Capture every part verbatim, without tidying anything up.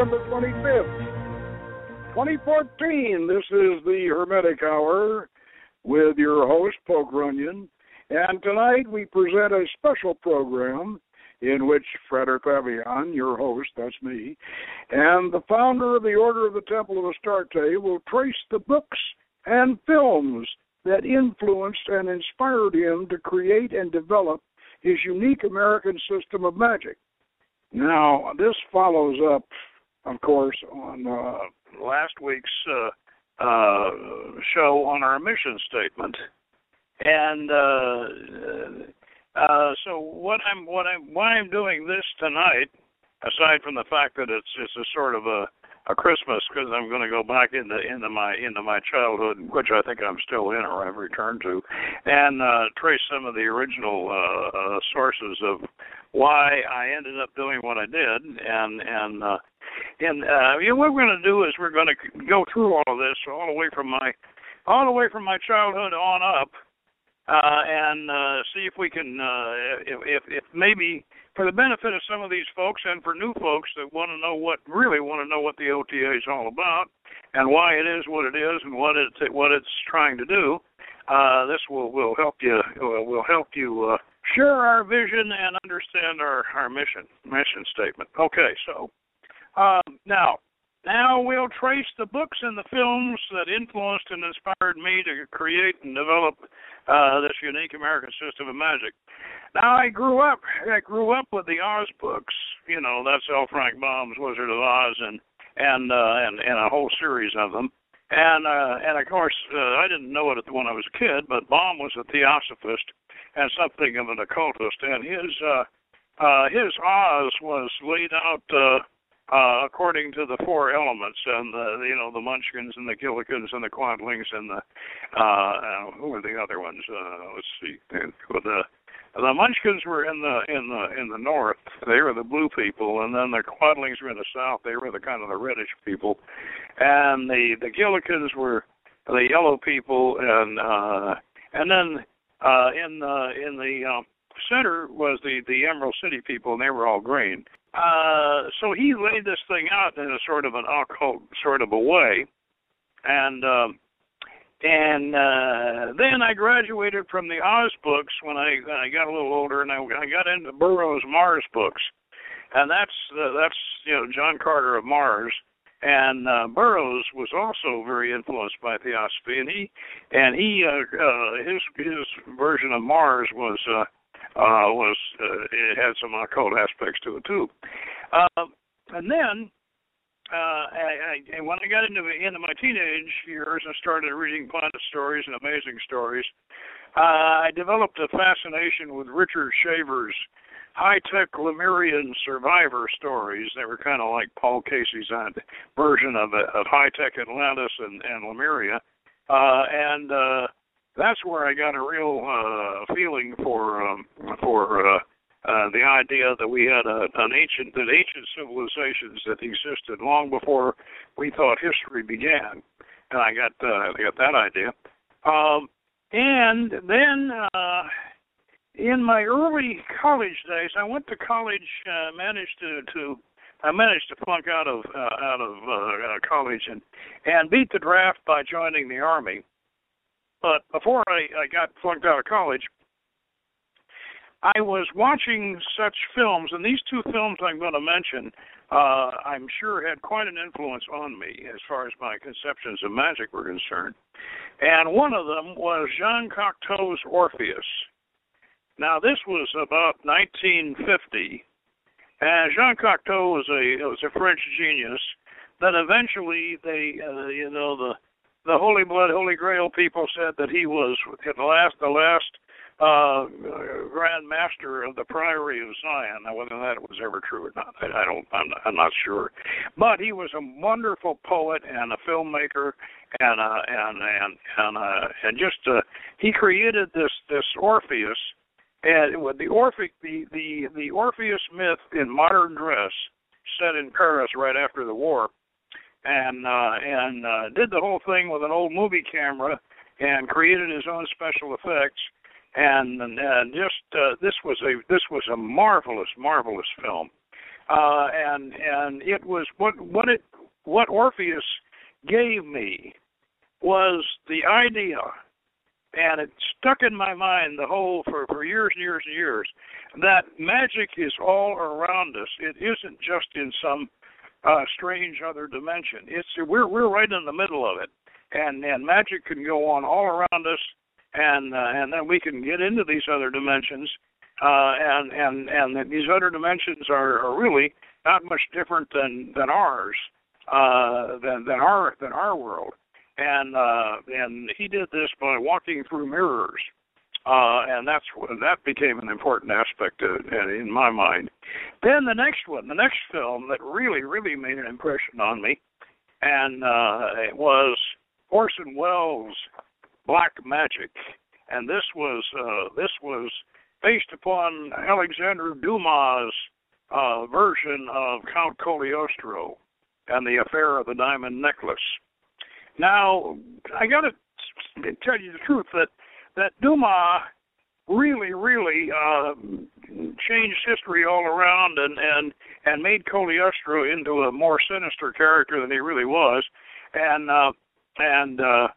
November twenty-fifth, twenty fourteen. This is the Hermetic Hour with your host, Poke Runyon. And tonight we present a special program in which Frederick Levion, your host, that's me, and the founder of the Order of the Temple of Astarte will trace the books and films that influenced and inspired him to create and develop his unique American system of magic. Now, this follows up, of course, on uh, last week's uh, uh, show on our mission statement. And uh, uh, so, what I'm, what I'm, why I'm doing this tonight, aside from the fact that it's, it's a sort of a, a Christmas, because I'm going to go back into into my into my childhood, which I think I'm still in or I've returned to, and uh, trace some of the original uh, uh, sources of why I ended up doing what I did, and and uh, and uh, you know, what we're going to do is we're going to go through all of this all the way from my all the way from my childhood on up. Uh, and uh, see if we can, uh, if, if, if maybe for the benefit of some of these folks and for new folks that want to know what, really want to know what the O T A is all about and why it is what it is and what it's, what it's trying to do, uh, this will, will help you, will, will help you uh, share our vision and understand our, our mission, mission statement. Okay, so um, now, Now we'll trace the books and the films that influenced and inspired me to create and develop uh, this unique American system of magic. Now I grew up, I grew up with the Oz books. You know, that's L. Frank Baum's Wizard of Oz, and and uh, and, and a whole series of them. And uh, and of course, uh, I didn't know it when I was a kid, but Baum was a theosophist and something of an occultist, and his uh, uh, his Oz was laid out. Uh, Uh, according to the four elements, and the, you know, the Munchkins and the Gillikins and the Quadlings and the uh, uh, who were the other ones? Uh, let's see. The the Munchkins were in the in the in the north. They were the blue people, and then the Quadlings were in the south. They were the kind of the reddish people, and the the Gillikins were the yellow people, and uh, and then uh, in the in the uh, center was the the Emerald City people, and they were all green. Uh, so he laid this thing out in a sort of an occult sort of a way, and uh, and uh, then I graduated from the Oz books when I when I got a little older, and I, I got into Burroughs Mars books, and that's uh, that's you know John Carter of Mars, and uh, Burroughs was also very influenced by Theosophy, and he and he uh, uh, his his version of Mars was. Uh, Uh, was uh, it had some occult aspects to it too, uh, and then uh, I, I, and when I got into into my teenage years and started reading planet stories and amazing stories, uh, I developed a fascination with Richard Shaver's high-tech Lemurian survivor stories. They were kind of like Paul Casey's version of of high-tech Atlantis and, and Lemuria, uh, and uh, that's where I got a real uh, feeling for um, for uh, uh, the idea that we had a, an ancient that ancient civilizations that existed long before we thought history began, and I got uh, I got that idea. Um, and then uh, in my early college days, I went to college, uh, managed to, to I managed to flunk out of uh, out of uh, college and and beat the draft by joining the Army. But before I, I got flunked out of college, I was watching such films, and these two films I'm going to mention, uh, I'm sure had quite an influence on me as far as my conceptions of magic were concerned. And one of them was Jean Cocteau's Orpheus. Now, this was about nineteen fifty, and Jean Cocteau was a was a French genius that eventually they, uh, you know, the The Holy Blood, Holy Grail people said that he was the last, the last uh, Grand Master of the Priory of Zion. Now, whether that was ever true or not, I, I don't, I'm not, I'm not sure. But he was a wonderful poet and a filmmaker, and uh, and and and uh, and just uh, he created this this Orpheus, and with the Orphe the the the Orpheus myth in modern dress, set in Paris right after the war. And uh, and uh, did the whole thing with an old movie camera and created his own special effects. And, and just uh, this was a this was a marvelous marvelous film. uh, and and it was what what it what Orpheus gave me was the idea, and it stuck in my mind the whole for, for years and years and years, that magic is all around us. It isn't just in some uh, strange other dimension. It's we're we're right in the middle of it, and and magic can go on all around us, and uh, and then we can get into these other dimensions, uh, and and and these other dimensions are, are really not much different than than ours, uh, than than our than our world. And uh, and he did this by walking through mirrors, uh, and that's that became an important aspect of, in my mind. Then the next one, the next film that really, really made an impression on me, and uh, it was Orson Welles' Black Magic, and this was uh, this was based upon Alexandre Dumas' uh, version of Count Cagliostro and the Affair of the Diamond Necklace. Now, I got to tell you the truth that that Dumas really, really uh, changed history all around and, and, and made Cagliostro into a more sinister character than he really was, and uh, and uh,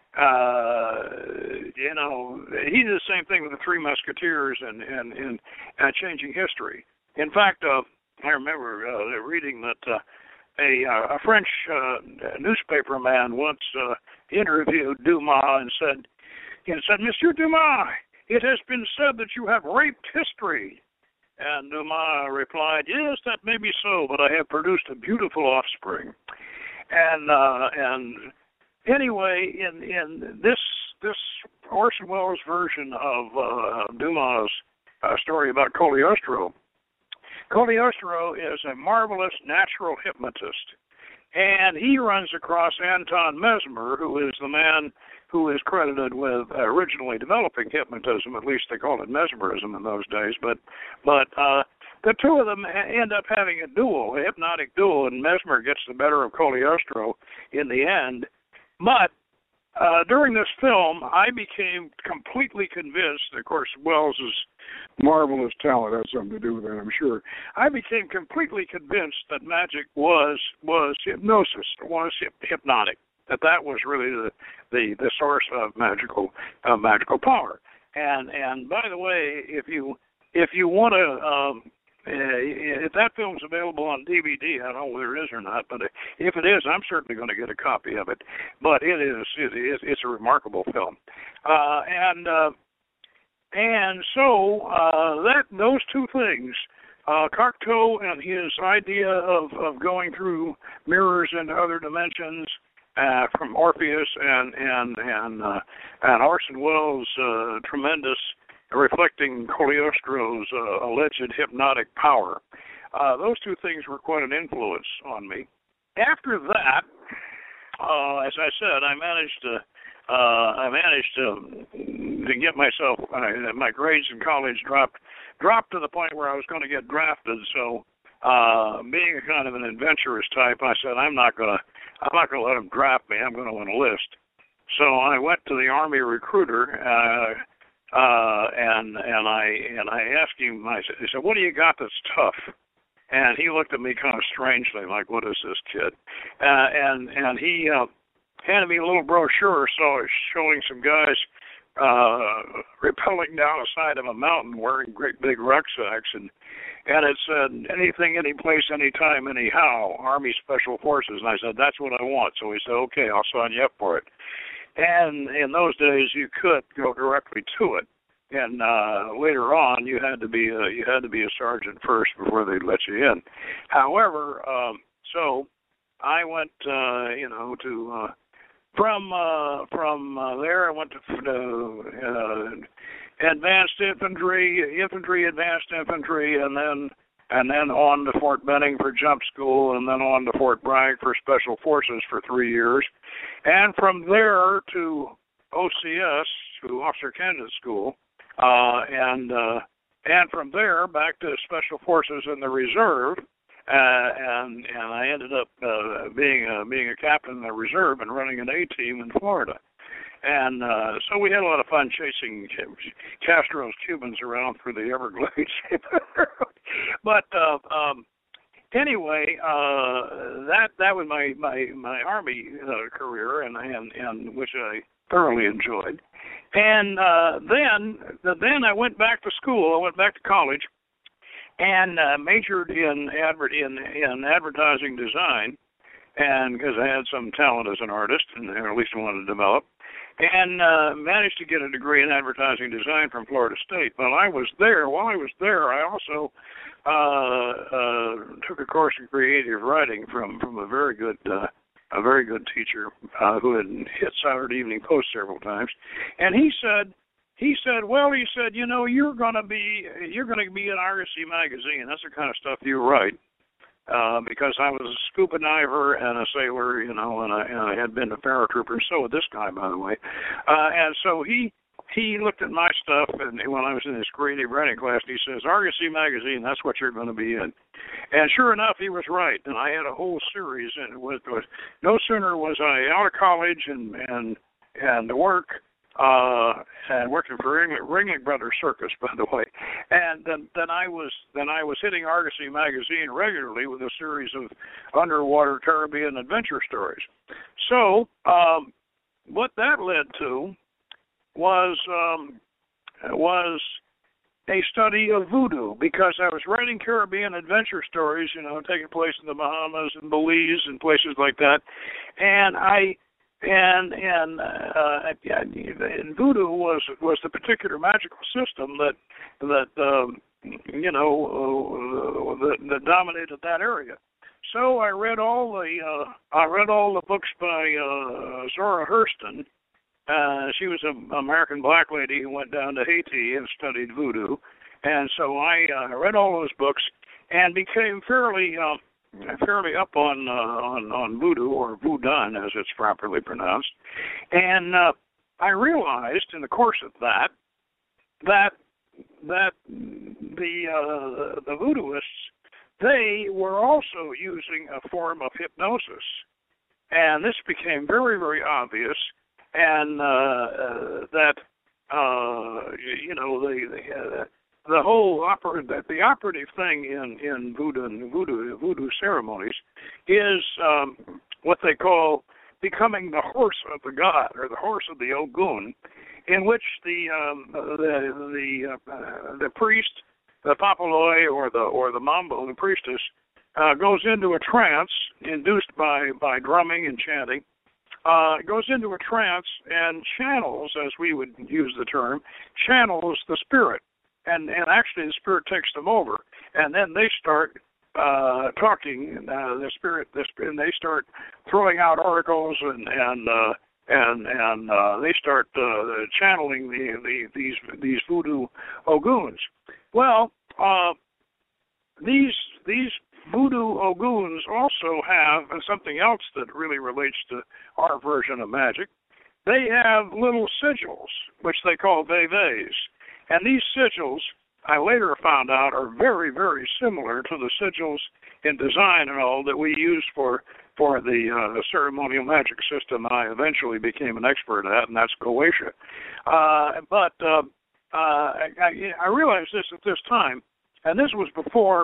uh, you know he did the same thing with the Three Musketeers and and, and, and changing history. In fact, uh, I remember uh, reading that. Uh, A, uh, a French uh, newspaper man once uh, interviewed Dumas and said, he said, Monsieur Dumas, it has been said that you have raped history. And Dumas replied, yes, that may be so, but I have produced a beautiful offspring. And uh, and anyway, in in this this Orson Welles version of uh, Dumas' uh, story about Cagliostro, Cagliostro is a marvelous natural hypnotist, and he runs across Anton Mesmer, who is the man who is credited with originally developing hypnotism. At least they called it mesmerism in those days. But but uh, the two of them end up having a duel, a hypnotic duel, and Mesmer gets the better of Cagliostro in the end. But uh, during this film, I became completely convinced, of course, Wells's marvelous talent has something to do with it, I'm sure. I became completely convinced that magic was was hypnosis, was hypnotic. That that was really the the, the source of magical uh, magical power. And and by the way, if you if you want to, um, uh, if that film's available on D V D, I don't know whether it is or not, but if it is, I'm certainly going to get a copy of it. But it is it is it's a remarkable film, uh, and. Uh, And so uh, that those two things, uh, Cocteau and his idea of, of going through mirrors into other dimensions uh, from Orpheus and and and, uh, and Orson Welles' uh, tremendous reflecting Cagliostro's uh, alleged hypnotic power, uh, those two things were quite an influence on me. After that, uh, as I said, I managed to. Uh, I managed to to get myself uh, my grades in college dropped dropped to the point where I was going to get drafted. So, uh, being a kind of an adventurous type, I said I'm not gonna I'm not gonna let them draft me. I'm going to enlist. So I went to the Army recruiter uh, uh, and and I and I asked him. I said, he said, "What do you got that's tough?" And he looked at me kind of strangely, like, "What is this kid?" Uh, and and he. Uh, handed me a little brochure so showing some guys uh, rappelling down the side of a mountain wearing great big rucksacks, and and it said, anything, any place, anytime, anyhow, Army Special Forces. And I said, that's what I want. So he said, okay, I'll sign you up for it. And in those days, you could go directly to it. And uh, later on, you had to be a, you had to be a sergeant first before they'd let you in. However, um, so I went, uh, you know, to uh, From uh, from uh, there, I went to uh, advanced infantry, infantry, advanced infantry, and then and then on to Fort Benning for jump school, and then on to Fort Bragg for special forces for three years, and from there to O C S, to Officer Candidate School, uh, and uh, and from there back to special forces in the reserve. Uh, and and I ended up uh, being a, being a captain in the reserve and running an A team in Florida, and uh, so we had a lot of fun chasing Castro's Cubans around through the Everglades. But uh, um, anyway, uh, that that was my my my Army uh, career, and and and which I thoroughly enjoyed. And uh, then then I went back to school. I went back to college, and uh, majored in advert in in advertising design, and because I had some talent as an artist, and or at least I wanted to develop. And uh, managed to get a degree in advertising design from Florida State. While I was there, while I was there, I also uh, uh, took a course in creative writing from, from a very good uh, a very good teacher uh, who had hit Saturday Evening Post several times. And he said, he said, well, he said, you know, you're gonna be you're gonna be in Argosy magazine. That's the kind of stuff you write. Uh, because I was a scuba diver and a sailor, you know, and I, and I had been a paratrooper, and so would this guy, by the way. Uh, and so he he looked at my stuff, and when I was in his creative writing class, he says, Argosy magazine, that's what you're going to be in. And sure enough, he was right, and I had a whole series, and it was, was no sooner was I out of college and and and to work. Uh, and working for Ringling, Ringling Brothers Circus, by the way, and then, then I was then I was hitting Argosy magazine regularly with a series of underwater Caribbean adventure stories. So um, what that led to was um, was a study of voodoo, because I was writing Caribbean adventure stories, you know, taking place in the Bahamas and Belize and places like that, and I. And and, uh, and voodoo was was the particular magical system that that um, you know uh, that, that dominated that area. So I read all the uh, I read all the books by uh, Zora Hurston. Uh, she was an American black lady who went down to Haiti and studied voodoo, and so I uh, read all those books and became fairly. Uh, fairly up on uh, on on voodoo, or voodoo as it's properly pronounced, and uh, I realized in the course of that that that the uh, the voodooists, they were also using a form of hypnosis, and this became very very obvious, and uh, uh, that uh, you know they. they uh, The whole oper- the, the operative thing in, in voodoo and voodoo voodoo ceremonies is um, what they call becoming the horse of the god, or the horse of the Ogun, in which the um, the the uh, the priest, the papaloi, or the or the mambo, the priestess, uh, goes into a trance induced by, by drumming and chanting. Uh, goes into a trance and channels, as we would use the term, channels the spirit. And, and actually the spirit takes them over, and then they start uh, talking. Uh, the spirit, the spirit, and they start throwing out oracles, and and uh, and and uh, they start uh, channeling the, the these these voodoo Oguns. Well, uh, these these voodoo Oguns also have something else that really relates to our version of magic. They have little sigils, which they call veves. And these sigils, I later found out, are very, very similar to the sigils in design and all that we use for for the uh, ceremonial magic system I eventually became an expert at, and that's Goetia. Uh, but uh, uh, I, I realized this at this time, and this was before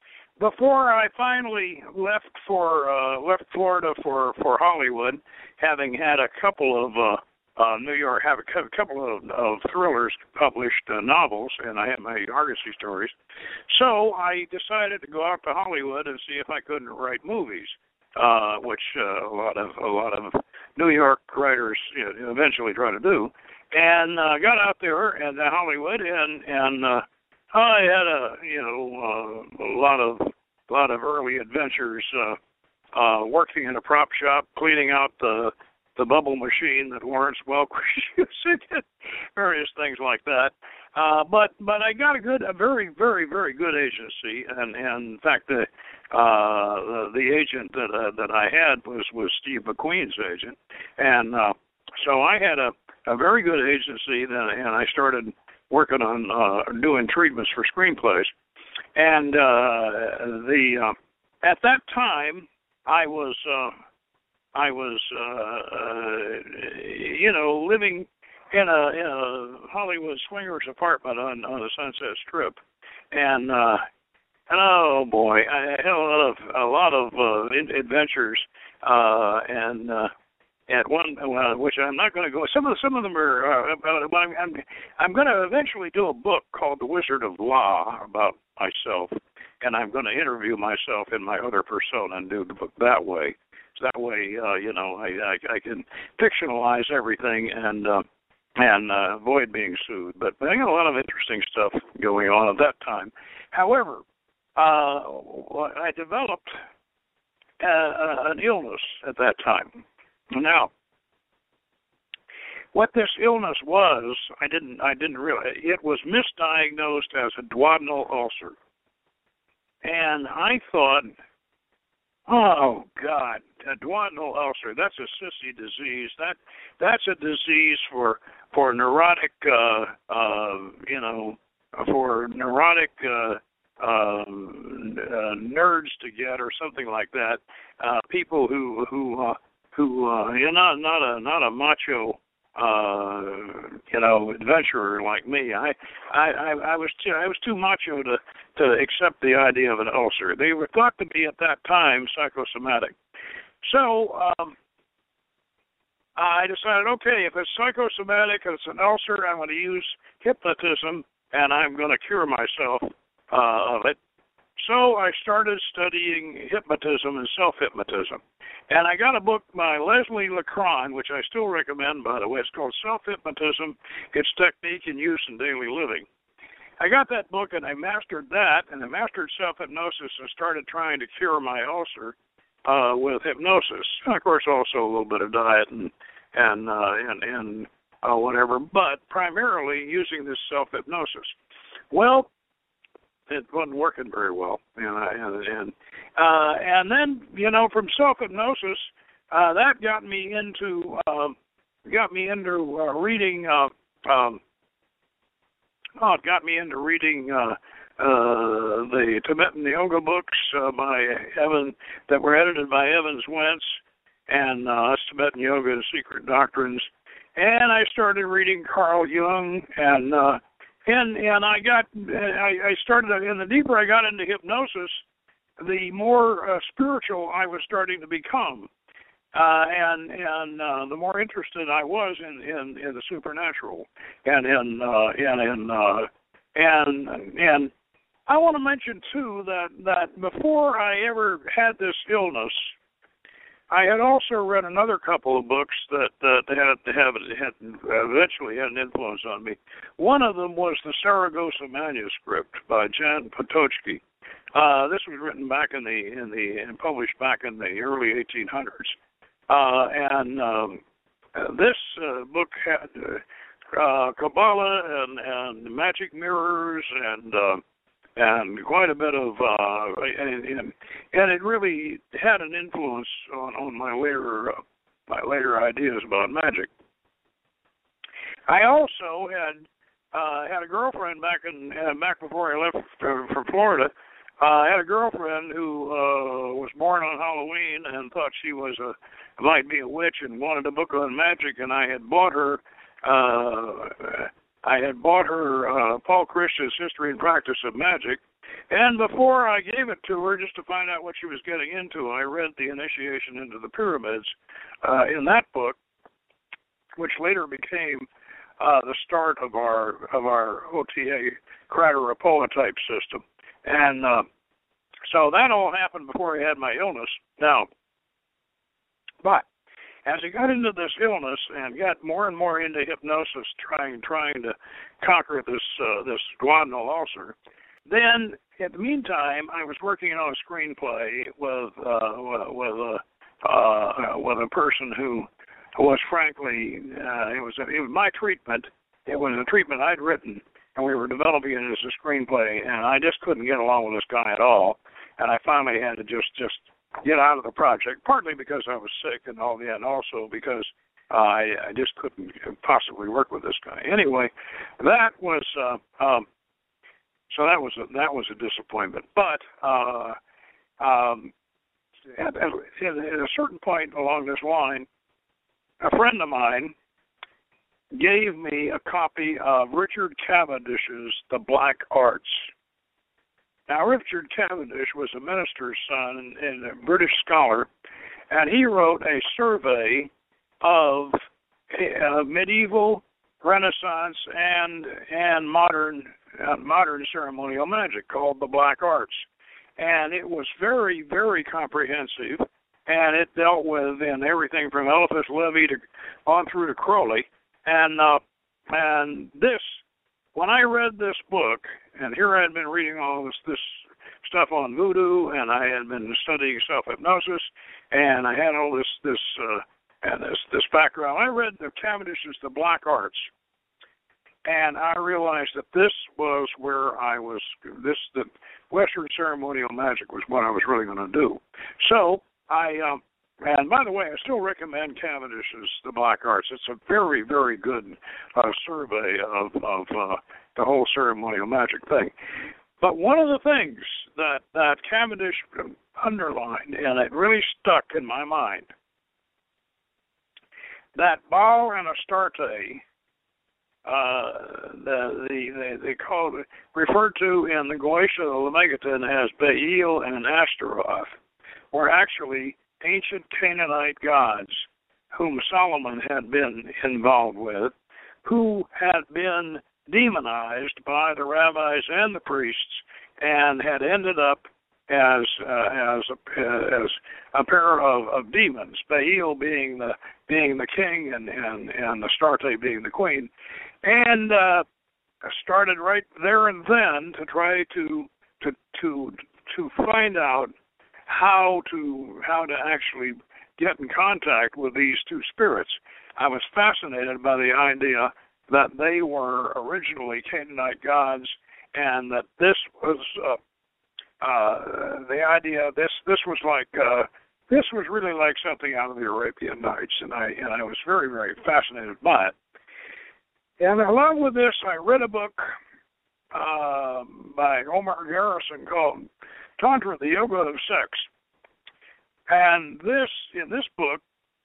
before I finally left for uh, left Florida for, for Hollywood, having had a couple of uh, Uh, New York, have a, have a couple of, of thrillers published, uh, novels, and I had my Argosy stories. So I decided to go out to Hollywood and see if I couldn't write movies, uh, which uh, a lot of a lot of New York writers, you know, eventually try to do. And uh, got out there in Hollywood, and and uh, I had a you know uh, a lot of a lot of early adventures, uh, uh, working in a prop shop, cleaning out the the bubble machine that Lawrence Welk was using, various things like that. Uh, but but I got a good, a very very very good agency, and, and in fact the uh, the, the agent that uh, that I had was, was Steve McQueen's agent, and uh, so I had a, a very good agency, that, and I started working on uh, doing treatments for screenplays, and uh, the uh, at that time I was. Uh, I was, uh, uh, you know, living in a, in a Hollywood swingers apartment on, on the Sunset Strip, and uh, Oh boy, I had a lot of a lot of uh, adventures, uh, and uh, at one, uh, which I'm not going to go. Some of some of them are. Uh, about, I'm I'm, I'm going to eventually do a book called The Wizard of Law about myself, and I'm going to interview myself in my other persona and do the book that way. So that way, uh, you know, I, I I can fictionalize everything and uh, and uh, avoid being sued. But, but I got a lot of interesting stuff going on at that time. However, uh, I developed uh, an illness at that time. Now, what this illness was, I didn't I didn't realize. It was misdiagnosed as a duodenal ulcer, and I thought, oh God, a duodenal ulcer, that's a sissy disease. That that's a disease for for neurotic, uh, uh, you know, for neurotic uh, um, uh, nerds to get, or something like that. Uh, people who who uh, who uh, you're not not a not a macho. Uh, you know, adventurer like me. I, I, I, I was too, I was too macho to, to accept the idea of an ulcer. They were thought to be at that time psychosomatic. So um, I decided, okay, if it's psychosomatic, if it's an ulcer, I'm going to use hypnotism, and I'm going to cure myself uh, of it. So I started studying hypnotism and self-hypnotism. And I got a book by Leslie LeCron, which I still recommend, by the way. It's called Self-Hypnotism, Its Technique and Use in Daily Living. I got that book, and I mastered that, and I mastered self-hypnosis and started trying to cure my ulcer uh, with hypnosis. And, of course, also a little bit of diet and and uh, and, and uh, whatever, but primarily using this self-hypnosis. Well, it wasn't working very well, and and and, uh, and then you know from self hypnosis, uh, that got me into uh, got me into uh, reading. Uh, um, oh, it got me into reading uh, uh, the Tibetan yoga books uh, by Evan that were edited by Evans Wentz, and uh, that's Tibetan Yoga and Secret Doctrines. And I started reading Carl Jung and. Uh, And and I got I, I started and the deeper I got into hypnosis, the more uh, spiritual I was starting to become, uh, and and uh, the more interested I was in, in, in the supernatural, and in uh, and in uh, and and I want to mention too that that before I ever had this illness, I had also read another couple of books that uh, had have had eventually had an influence on me. One of them was the Saragossa manuscript by Jan Patočky. Uh, this was written back in the in the and published back in the early eighteen hundreds, uh, and um, this uh, book had uh, Kabbalah and, and magic mirrors and. Uh, And quite a bit of, uh, and, and, and it really had an influence on, on my later, uh, my later ideas about magic. I also had uh, had a girlfriend back in uh, back before I left for, for Florida. Uh, I had a girlfriend who uh, was born on Halloween and thought she was a might be a witch and wanted a book on magic, and I had bought her. Uh, I had bought her uh, Paul Christian's History and Practice of Magic, and before I gave it to her, just to find out what she was getting into, I read The Initiation into the Pyramids uh, in that book, which later became uh, the start of our of our O T A Crater-Rapola type system. And uh, so that all happened before I had my illness. Now, but as I got into this illness and got more and more into hypnosis, trying trying to conquer this uh, this duodenal ulcer, then in the meantime I was working on a screenplay with uh, with a uh, with a person who was frankly uh, it was a, it was my treatment. It was a treatment I'd written, and we were developing it as a screenplay, and I just couldn't get along with this guy at all, and I finally had to just just. get out of the project, partly because I was sick and all that, and also because uh, I, I just couldn't possibly work with this guy. Anyway, that was uh, um, so that was a, that was a disappointment. But uh, um, at, at, at a certain point along this line, a friend of mine gave me a copy of Richard Cavendish's The Black Arts. Now, Richard Cavendish was a minister's son and, and a British scholar, and he wrote a survey of uh, medieval, Renaissance, and and modern uh, modern ceremonial magic called the Black Arts, and it was very, very comprehensive, and it dealt with in everything from Eliphas Levi to on through to Crowley, and uh, and this. When I read this book, and here I had been reading all this, this stuff on voodoo, and I had been studying self-hypnosis, and I had all this this uh, and this this background. I read the Cavendish's The Black Arts, and I realized that this was where I was. This the Western ceremonial magic was what I was really going to do. So I. Um, And by the way, I still recommend Cavendish's The Black Arts. It's a very, very good uh, survey of, of uh, the whole ceremonial magic thing. But one of the things that, that Cavendish underlined, and it really stuck in my mind, that Baal and Astarte, uh, the, the, the, they called, referred to in the Goetia of the Megaton as Baal and Ashtaroth, were actually ancient Canaanite gods whom Solomon had been involved with, who had been demonized by the rabbis and the priests and had ended up as uh, as a, as a pair of, of demons, Baal being the being the king and, and, and Astarte being the queen, and uh, started right there and then to try to to to to find out how to how to actually get in contact with these two spirits. I was fascinated by the idea that they were originally Canaanite gods, and that this was uh, uh, the idea. This this was like uh, this was really like something out of the Arabian Nights, and I and I was very very fascinated by it. And along with this, I read a book uh, by Omar Garrison called Tantra, the Yoga of Sex. And this, in this book,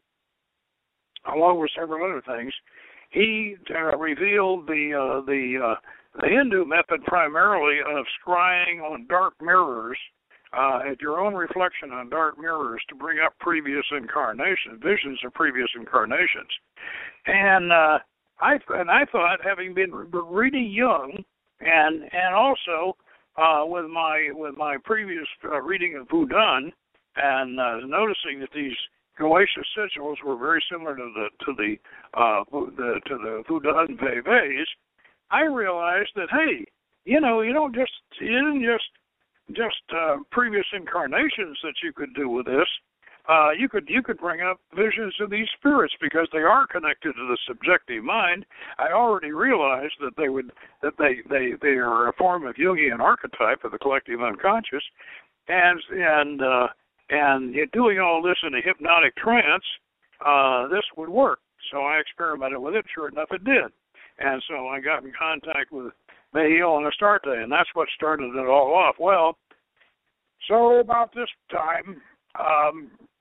along with several other things, he uh, revealed the uh, the uh, the Hindu method primarily of scrying on dark mirrors, uh, at your own reflection on dark mirrors to bring up previous incarnations, visions of previous incarnations. And uh, I and I thought, having been reading Jung, and and also Uh, with my with my previous uh, reading of Voodoo, and uh, noticing that these Goetia sigils were very similar to the to the, uh, the to the Voodoo Veves, I realized that hey, you know, you don't just you didn't just just uh, previous incarnations that you could do with this. Uh, you could you could bring up visions of these spirits because they are connected to the subjective mind. I already realized that they would that they, they, they are a form of Jungian archetype of the collective unconscious, and and uh, and doing all this in a hypnotic trance, uh, this would work. So I experimented with it. Sure enough, it did, and so I got in contact with Baal and Astarte, and that's what started it all off. Well, so about this time. Um,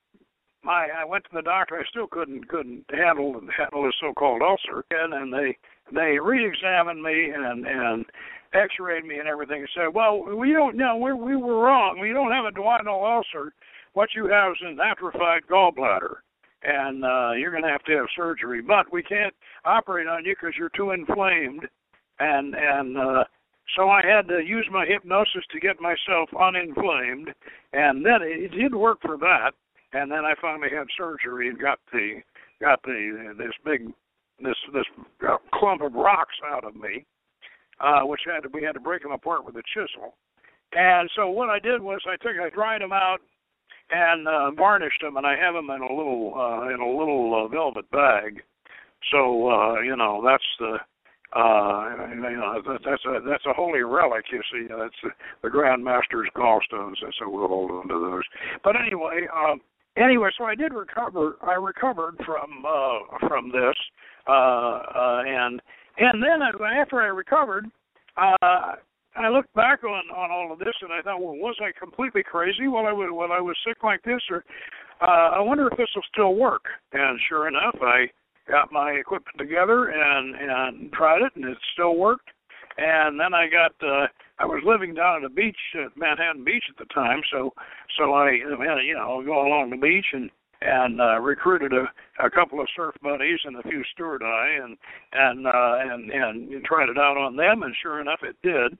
My, I went to the doctor. I still couldn't couldn't handle handle this so-called ulcer, and, and they they re-examined me and and X-rayed me and everything, and said, "Well, we don't know. We we were wrong. We don't have a duodenal ulcer. What you have is an atrophied gallbladder, and uh, you're going to have to have surgery. But we can't operate on you because you're too inflamed." And and uh, so I had to use my hypnosis to get myself uninflamed, and then it, it did work for that. And then I finally had surgery and got the got the this big this this clump of rocks out of me, uh, which had to, we had to break them apart with a chisel. And so what I did was I took I dried them out and uh, varnished them, and I have them in a little uh, in a little uh, velvet bag. So uh, you know that's the. Uh, you know, that's a that's a holy relic. You see, that's the, the Grand Master's gallstones, and so we'll hold on to those. But anyway, um, anyway, so I did recover. I recovered from uh, from this, uh, uh, and and then after I recovered, uh, I looked back on, on all of this, and I thought, well, was I completely crazy while I was while I was sick like this, or uh, I wonder if this will still work? And sure enough, I got my equipment together and, and tried it, and it still worked. And then I got uh, I was living down at the beach, at Manhattan Beach at the time, so so I, you know, go along the beach and and uh, recruited a, a couple of surf buddies and a few steward eye and and uh, and and tried it out on them, and sure enough, it did.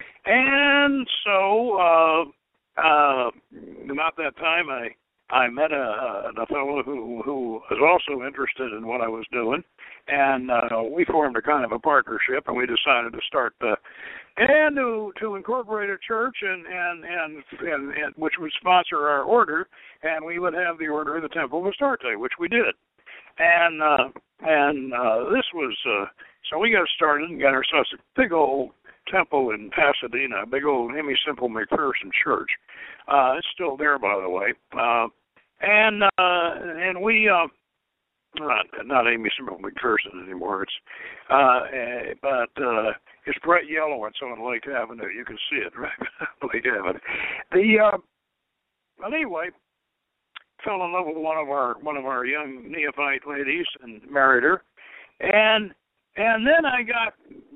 And so uh, uh, about that time, I I met a, a fellow who who was also interested in what I was doing, and uh, we formed a kind of a partnership, and we decided to start the and to to incorporate a church and and, and and and which would sponsor our order, and we would have the Order of the Temple of Astarte, which we did, and uh, and uh, this was uh, so we got started and got ourselves a big old temple in Pasadena, a big old Amy Semple McPherson church. Uh, it's still there, by the way, uh, and uh, and we. Uh, Not, not Amy Semple McPherson anymore. It's, uh, uh, but uh, it's bright yellow. It's on Lake Avenue. You can see it, right? Lake Avenue. The uh, well, anyway, fell in love with one of our one of our young neophyte ladies and married her, and and then I got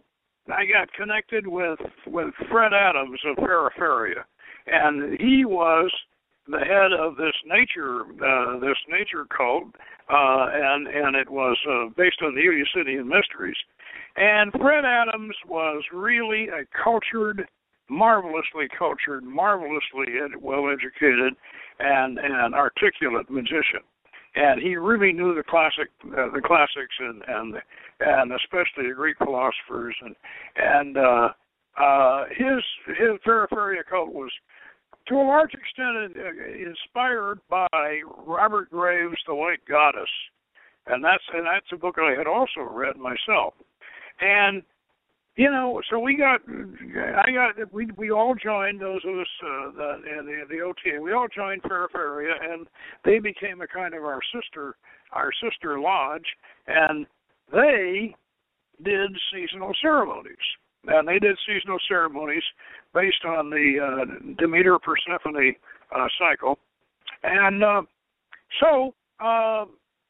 I got connected with with Fred Adams of Periferia, and he was the head of this nature uh, this nature cult, uh, and and it was uh, based on the Eleusinian mysteries. And Fred Adams was really a cultured, marvelously cultured, marvelously ed- well-educated, and and articulate magician. And he really knew the classic uh, the classics and and and especially the Greek philosophers. And and uh, uh, his his Periferia cult was, to a large extent, inspired by Robert Graves' The White Goddess, and that's and that's a book I had also read myself. And you know, so we got, I got, we we all joined those of us, uh, the, the the O T A. We all joined Periferia, and they became a kind of our sister, our sister lodge, and they did seasonal ceremonies. And they did seasonal ceremonies based on the uh, Demeter Persephone uh, cycle. And uh, so, uh,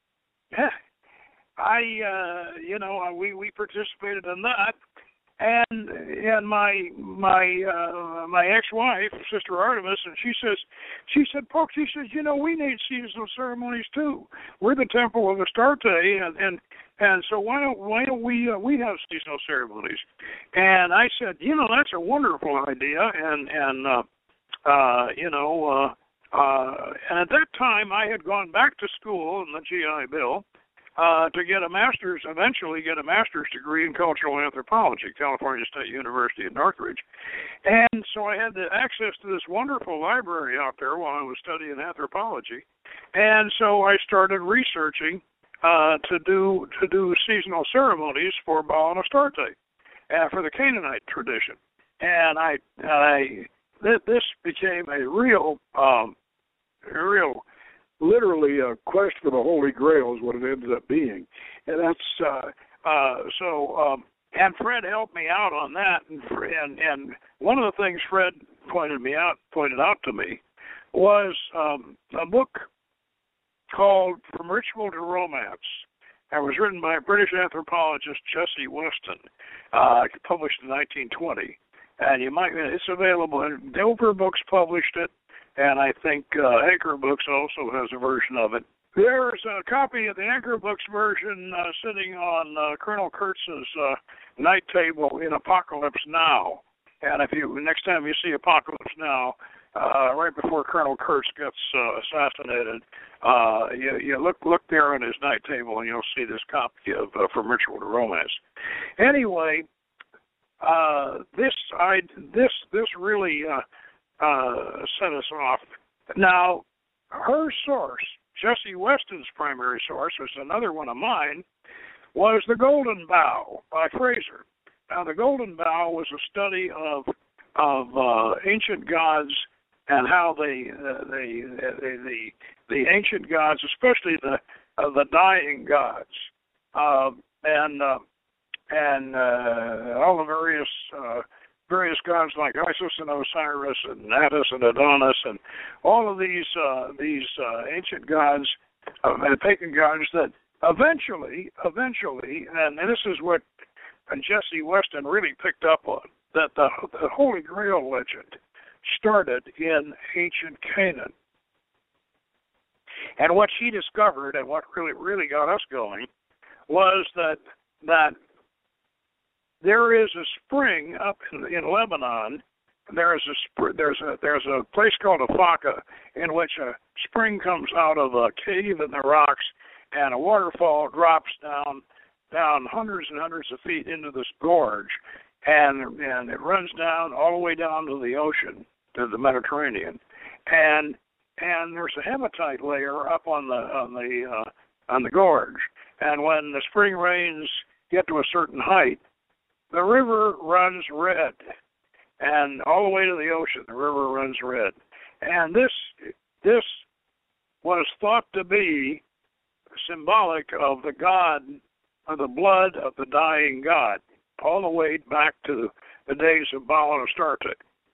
I, uh, you know, we, we participated in that. And and my my uh, my ex-wife, Sister Artemis, and she says, she said, Poke, she says, you know, we need seasonal ceremonies too. We're the Temple of Astarte, and and, and so why don't why don't we uh, we have seasonal ceremonies? And I said, you know, that's a wonderful idea, and and uh, uh, you know, uh, uh, and at that time I had gone back to school in the G I Bill. Uh, to get a master's, eventually get a master's degree in cultural anthropology, California State University at Northridge. And so I had the access to this wonderful library out there while I was studying anthropology. And so I started researching uh, to do to do seasonal ceremonies for Baal and Astarte, uh, for the Canaanite tradition. And I, I th- this became a real, um, a real. literally a quest for the Holy Grail is what it ended up being. And that's, uh, uh, so, um, and Fred helped me out on that. And, and, and one of the things Fred pointed me out, pointed out to me was, um, a book called From Ritual to Romance. It was written by British anthropologist Jessie Weston, uh, published in nineteen twenty. And you might, it's available, and Dover Books published it. And I think uh, Anchor Books also has a version of it. There's a copy of the Anchor Books version uh, sitting on uh, Colonel Kurtz's uh, night table in Apocalypse Now. And if you next time you see Apocalypse Now, uh, right before Colonel Kurtz gets uh, assassinated, uh, you, you look look there on his night table and you'll see this copy of uh, From Ritual to Romance. Anyway, uh, this I this this really. Uh, Uh, set us off. Now, her source, Jessie Weston's primary source, was another one of mine, was The Golden Bough by Fraser. Now, The Golden Bough was a study of of uh, ancient gods and how they, uh, they, they the the ancient gods, especially the uh, the dying gods, uh, and uh, and uh, all the various. Uh, various gods like Isis and Osiris and Attis and Adonis and all of these uh, these uh, ancient gods uh, and pagan gods that eventually, eventually, and, and this is what Jessie Weston really picked up on, that the, the Holy Grail legend started in ancient Canaan. And what she discovered, and what really really got us going, was that that there is a spring up in, in Lebanon. There's a there's a there's a place called Afaka, in which a spring comes out of a cave in the rocks, and a waterfall drops down down hundreds and hundreds of feet into this gorge, and and it runs down all the way down to the ocean, to the Mediterranean, and and there's a hematite layer up on the on the uh, on the gorge, and when the spring rains get to a certain height, the river runs red. And all the way to the ocean, the river runs red. And this this was thought to be symbolic of the God, of the blood of the dying God, all the way back to the days of Baal and Astarte.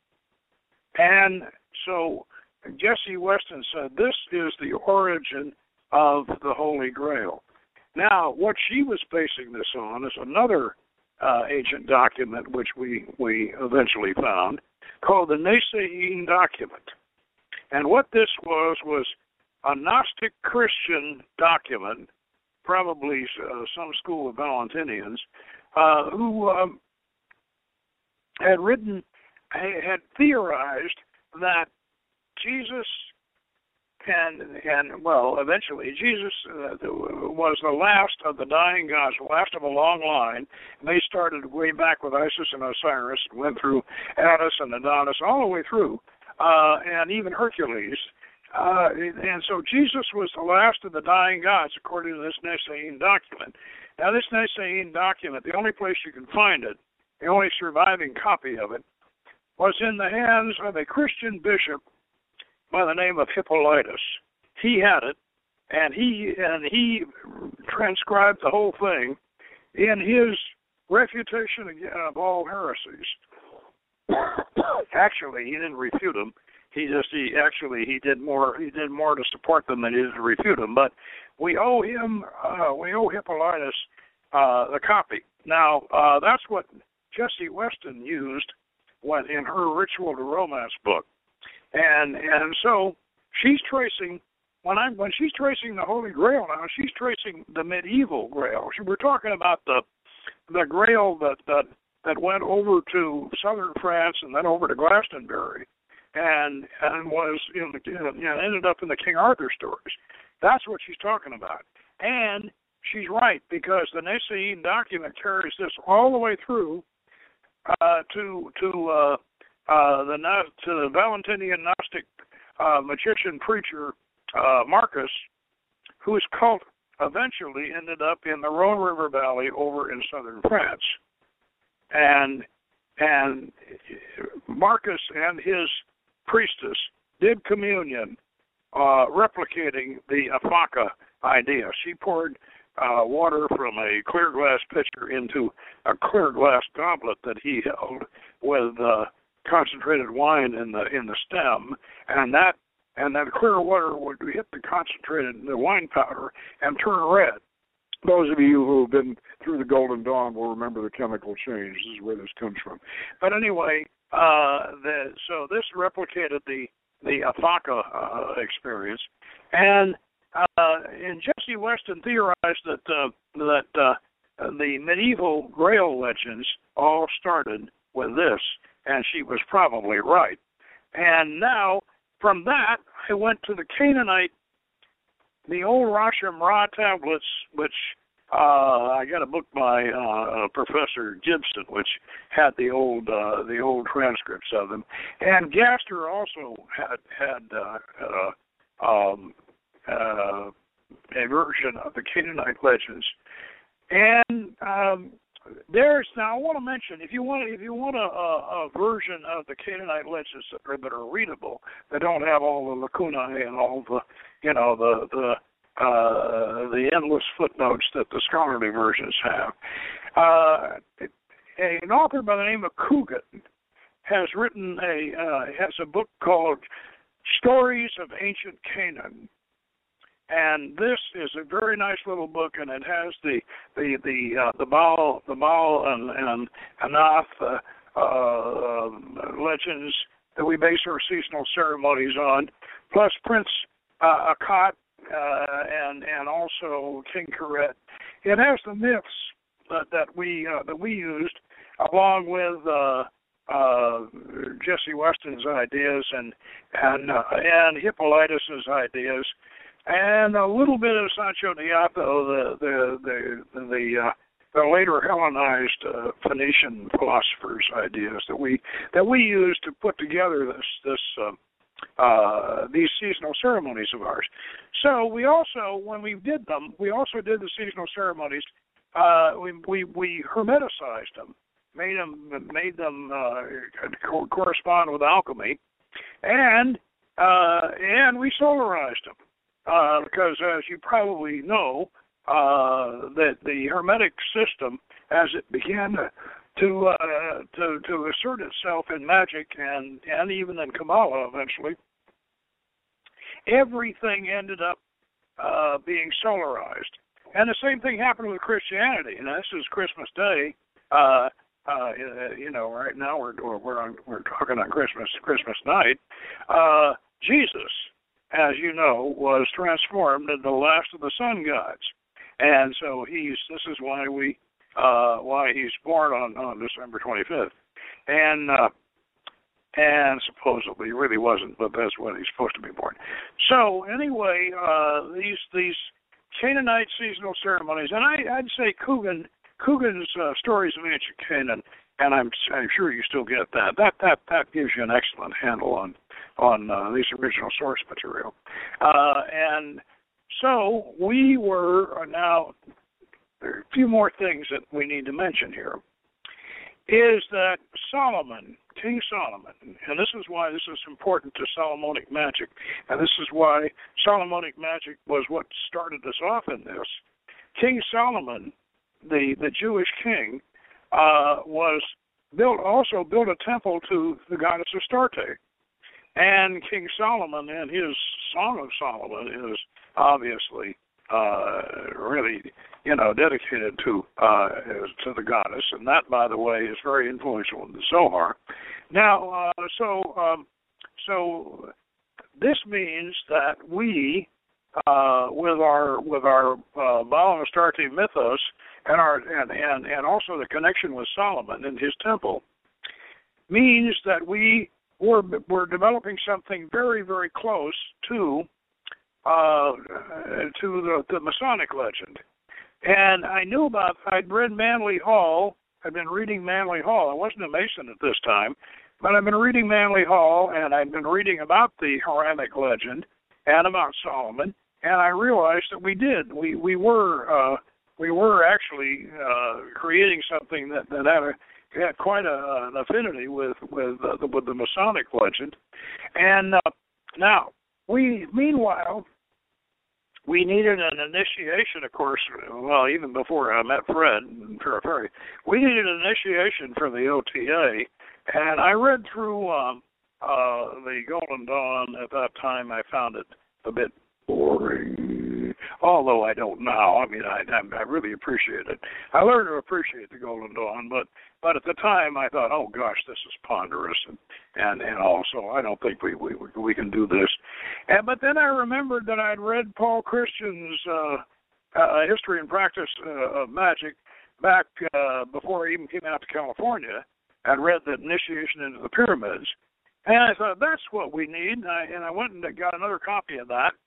And so Jessie Weston said this is the origin of the Holy Grail. Now, what she was basing this on is another Uh, ancient document, which we, we eventually found, called the Nicene document. And what this was, was a Gnostic Christian document, probably uh, some school of Valentinians, uh, who um, had written, had theorized that Jesus And, and well, eventually, Jesus uh, was the last of the dying gods, the last of a long line. And they started way back with Isis and Osiris, and went through Attis and Adonis, all the way through, uh, and even Hercules. Uh, and so Jesus was the last of the dying gods, according to this Nicene document. Now, this Nicene document, the only place you can find it, the only surviving copy of it, was in the hands of a Christian bishop by the name of Hippolytus. He had it, and he and he transcribed the whole thing in his refutation of all heresies. Actually, he didn't refute them. He just he actually he did more he did more to support them than he did to refute them. But we owe him uh, we owe Hippolytus uh, the copy. Now uh, that's what Jessie Weston used when in her Ritual to Romance book. And and so she's tracing when I when she's tracing the Holy Grail now, she's tracing the medieval Grail. We're talking about the the Grail that that, that went over to southern France and then over to Glastonbury, and and was you know, you know ended up in the King Arthur stories. That's what she's talking about. And she's right, because the Nicene document carries this all the way through uh, to to. Uh, Uh, the to the Valentinian Gnostic uh, magician preacher uh, Marcus, whose cult eventually ended up in the Rhone River Valley over in southern France, and and Marcus and his priestess did communion, uh, replicating the Afaka idea. She poured uh, water from a clear glass pitcher into a clear glass goblet that he held with Uh, concentrated wine in the in the stem, and that and that clear water would hit the concentrated the wine powder and turn red. Those of you who have been through the Golden Dawn will remember the chemical change. This is where this comes from. But anyway, uh, the, so this replicated the the Afaka uh, experience, and uh, and Jessie Weston theorized that uh, that uh, the medieval Grail legends all started with this. And she was probably right. And now, from that, I went to the Canaanite, the old Rasham Ra tablets, which uh, I got a book by uh, Professor Gibson, which had the old uh, the old transcripts of them. And Gaster also had had uh, uh, um, uh, a version of the Canaanite legends. And um, There's now. I want to mention if you want if you want a, a, a version of the Canaanite legends that are, that are readable, that don't have all the lacunae and all the you know the the uh, the endless footnotes that the scholarly versions have. Uh, an author by the name of Coogan has written a uh, has a book called Stories of Ancient Canaan. And this is a very nice little book, and it has the the the uh, the Baal the Baal and and Anath uh, uh, legends that we base our seasonal ceremonies on, plus Prince uh, Akot uh, and and also King Karet. It has the myths that, that we uh, that we used, along with uh, uh, Jesse Weston's ideas and and uh, and Hippolytus's ideas, and a little bit of Sancho Diapo, the the the the, the uh, the later Hellenized uh, Phoenician philosophers' ideas that we that we use to put together this this uh, uh, these seasonal ceremonies of ours. So we also, when we did them, we also did the seasonal ceremonies. Uh, we we we hermeticized them, made them made them uh, co- correspond with alchemy, and uh, and we solarized them uh, because, as you probably know, Uh, that the Hermetic system, as it began to to, uh, to to assert itself in magic and and even in Kabbalah eventually, everything ended up uh, being solarized. And the same thing happened with Christianity. And this is Christmas Day. Uh, uh, you know, right now we're we're on, we're talking on Christmas Christmas night. Uh, Jesus, as you know, was transformed into the last of the sun gods. And so he's. This is why we, uh, why he's born on, on December twenty-fifth, and uh, and supposedly he really wasn't, but that's when he's supposed to be born. So anyway, uh, these these Canaanite seasonal ceremonies, and I, I'd say Coogan Coogan's uh, Stories of Ancient Canaan, and I'm I'm sure you still get that. That that that gives you an excellent handle on on uh, these original source material, uh, and. So we were now, there are a few more things that we need to mention here, is that Solomon, King Solomon, and this is why this is important to Solomonic magic, and this is why Solomonic magic was what started us off in this. King Solomon, the, the Jewish king, uh, was built also built a temple to the goddess Astarte. And King Solomon and his Song of Solomon is obviously uh, really, you know, dedicated to uh, to the goddess, and that, by the way, is very influential in the Zohar. Now, uh, so um, so this means that we, uh, with our with our uh, Baal and Astarte mythos, and our and, and and also the connection with Solomon and his temple, means that we. We're, we're developing something very, very close to uh, to the, the Masonic legend. And I knew about, I'd read Manly Hall, I'd been reading Manly Hall. I wasn't a Mason at this time, but I've been reading Manly Hall, and I'd been reading about the Horamic legend and about Solomon, and I realized that we did. We we were uh, we were actually uh, creating something that, that had a had quite a, an affinity with with, uh, the, with the Masonic legend, and uh, now we meanwhile we needed an initiation, of course. Well, even before I met Fred and Farrah Ferry, we needed an initiation for the O T A, and I read through um, uh, the Golden Dawn. At that time, I found it a bit boring, although I don't now. I mean, I, I, I really appreciate it. I learned to appreciate the Golden Dawn, but but at the time I thought, oh gosh, this is ponderous, and and, and also I don't think we, we we can do this. And but then I remembered that I'd read Paul Christian's uh, uh, History and Practice uh, of Magic back uh, before I even came out to California. I'd read the Initiation into the Pyramids, and I thought that's what we need. And I, and I went and got another copy of that.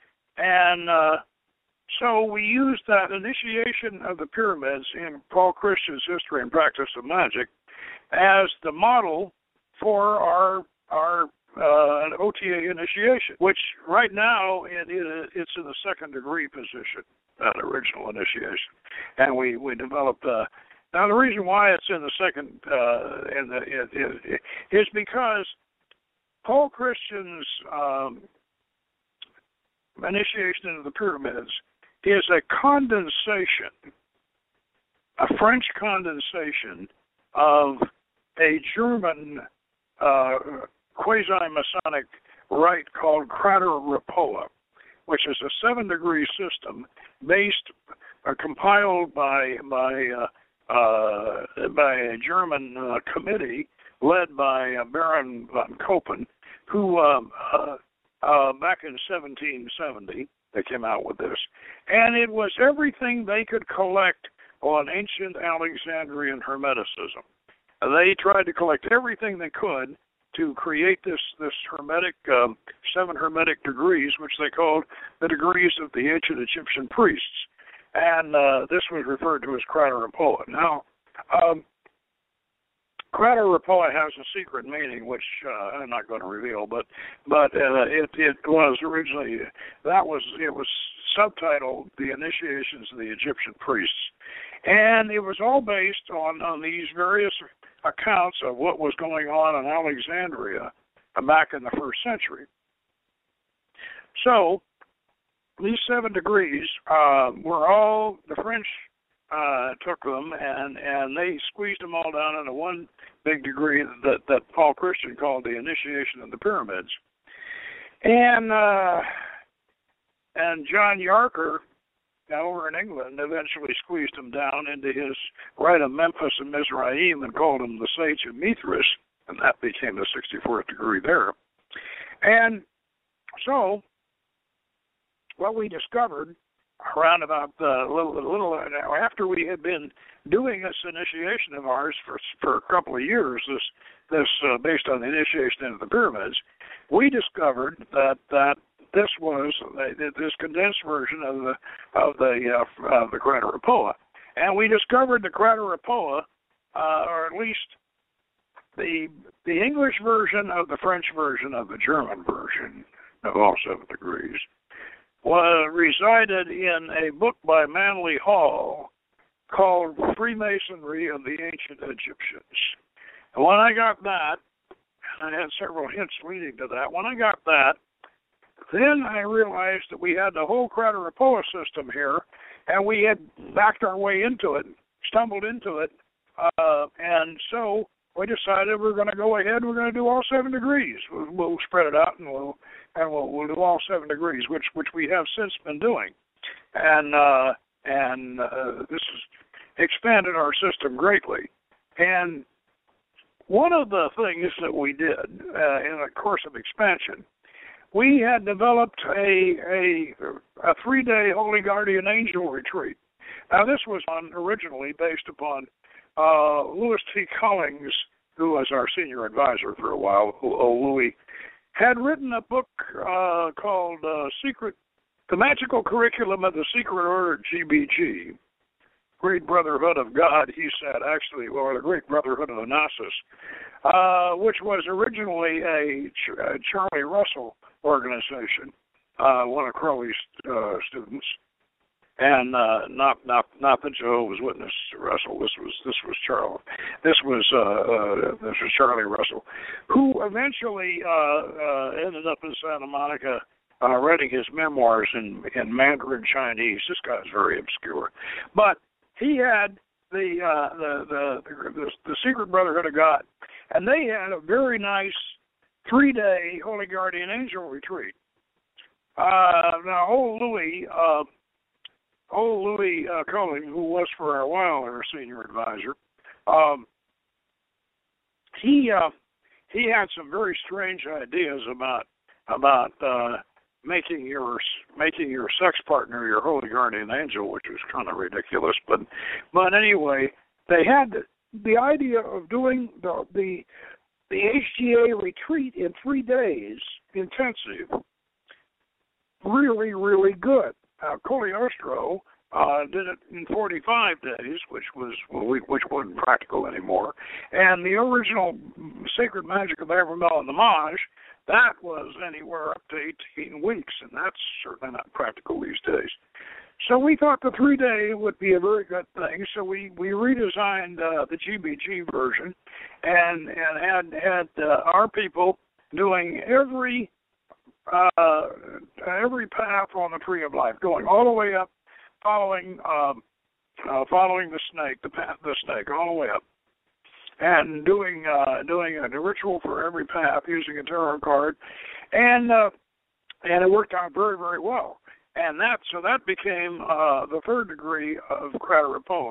And uh, so we used that initiation of the pyramids in Paul Christian's History and Practice of Magic as the model for our our uh, O T A initiation, which right now it, it, it's in the second degree position, that original initiation. And we, we developed, uh, now the reason why it's in the second uh, in the, it, it, it, is because Paul Christian's um, initiation into the pyramids is a condensation, a French condensation of a German uh, quasi-Masonic rite called Crater Rapola, which is a seven-degree system based, uh, compiled by by uh, uh, by a German uh, committee led by uh, Baron von Koppen, who uh, uh, uh, back in seventeen seventy they came out with this, and it was everything they could collect on ancient Alexandrian Hermeticism. They tried to collect everything they could to create this this hermetic um, seven hermetic degrees, which they called the degrees of the ancient Egyptian priests, and uh, this was referred to as Crater-Rappoa. Now, um, Crater-Rappoa has a secret meaning, which uh, I'm not going to reveal, but but uh, it it was originally that was it was subtitled "The Initiations of the Egyptian Priests," and it was all based on on these various accounts of what was going on in Alexandria back in the first century. So these seven degrees uh, were all the French uh, took them and, and they squeezed them all down into one big degree that, that Paul Christian called the initiation of the pyramids. And uh, and John Yarker over in England eventually squeezed him down into his right of Memphis and Mizraim and called him the Sage of Mithras, and that became the sixty-fourth degree there. And so what we discovered around about a little, little after we had been doing this initiation of ours for for a couple of years, this this uh, based on the initiation into the pyramids, we discovered that that this was uh, this condensed version of the of the uh, of the Crater-Rappoa, and we discovered the Crater-Rappoa, uh, or at least the the English version of the French version of the German version of all seven degrees, was resided in a book by Manly Hall called Freemasonry of the Ancient Egyptians. And when I got that, and I had several hints leading to that, when I got that, then I realized that we had the whole Crater-Rappoa system here, and we had backed our way into it, stumbled into it, uh, and so we decided we're going to go ahead. We're going to do all seven degrees. We'll, we'll spread it out, and we'll and we'll, we'll do all seven degrees, which which we have since been doing, and uh, and uh, this has expanded our system greatly. And one of the things that we did uh, in the course of expansion, we had developed a a, a three-day Holy Guardian Angel retreat. Now, this was on, originally based upon uh, Louis T. Collins, who was our senior advisor for a while. Oh, Louis had written a book uh, called uh, "Secret: The Magical Curriculum of the Secret Order G B G." Great Brotherhood of God, he said, actually, or the Great Brotherhood of Onassis, uh, which was originally a, Ch- a Charlie Russell organization, uh, one of Crowley's uh, students, and uh, not not not the Jehovah's Witness Russell. This was this was Charlie. This was uh, uh, this was Charlie Russell, who eventually uh, uh, ended up in Santa Monica. Uh, writing his memoirs in, in Mandarin Chinese. This guy's very obscure, but he had the, uh, the, the the the Secret Brotherhood of God, and they had a very nice three-day Holy Guardian Angel retreat. Uh, now, old Louis, uh, old Louis uh, Culling, who was for a while our senior advisor, um, he uh, he had some very strange ideas about about. Uh, making your making your sex partner your Holy Guardian Angel, which was kind of ridiculous, but but anyway, they had the, the idea of doing the the the H G A retreat in three days, intensive, really really good. Uh, Cagliostro uh, did it in forty-five days, which was well, we, which wasn't practical anymore, and the original Sacred Magic of Abramelin and the Mage, that was anywhere up to eighteen weeks, and that's certainly not practical these days. So we thought the three-day would be a very good thing, so we, we redesigned uh, the G B G version and, and had, had uh, our people doing every uh, every path on the Tree of Life, going all the way up, following um, uh, following the snake, the path of the snake, all the way up. And doing uh, doing a ritual for every path using a tarot card, and uh, and it worked out very very well. And that so that became uh, the third degree of Crater-Rappoa.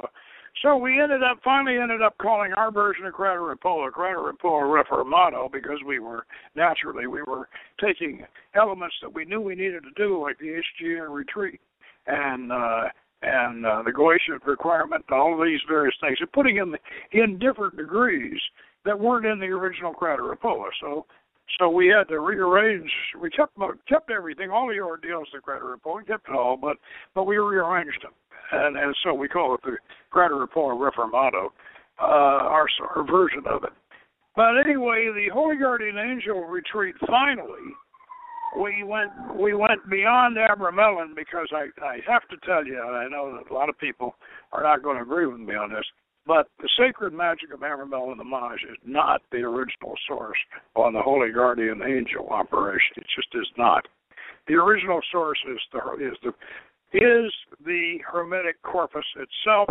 So we ended up, finally ended up calling our version of Quadrupola, Quadrupola Reformato, because we were, naturally, we were taking elements that we knew we needed to do, like the H G N retreat and uh, and uh, the Goetia requirement, all of these various things, and putting them in different degrees that weren't in the original Quadrupola. So so we had to rearrange, we kept kept everything, all the ordeals of the Quadrupola, kept it all, but, but we rearranged them. And, and so we call it the Quadrupola Reformato, uh, our, our version of it. But anyway, the Holy Guardian Angel retreat, finally, we went we went beyond Abramelin, because I, I have to tell you, and I know that a lot of people are not going to agree with me on this, but the sacred magic of Abramelin the Maj is not the original source on the Holy Guardian Angel operation. It just is not. The original source is the is the is the Hermetic corpus itself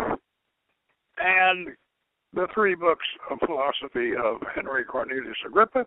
and the three books of philosophy of Henry Cornelius Agrippa,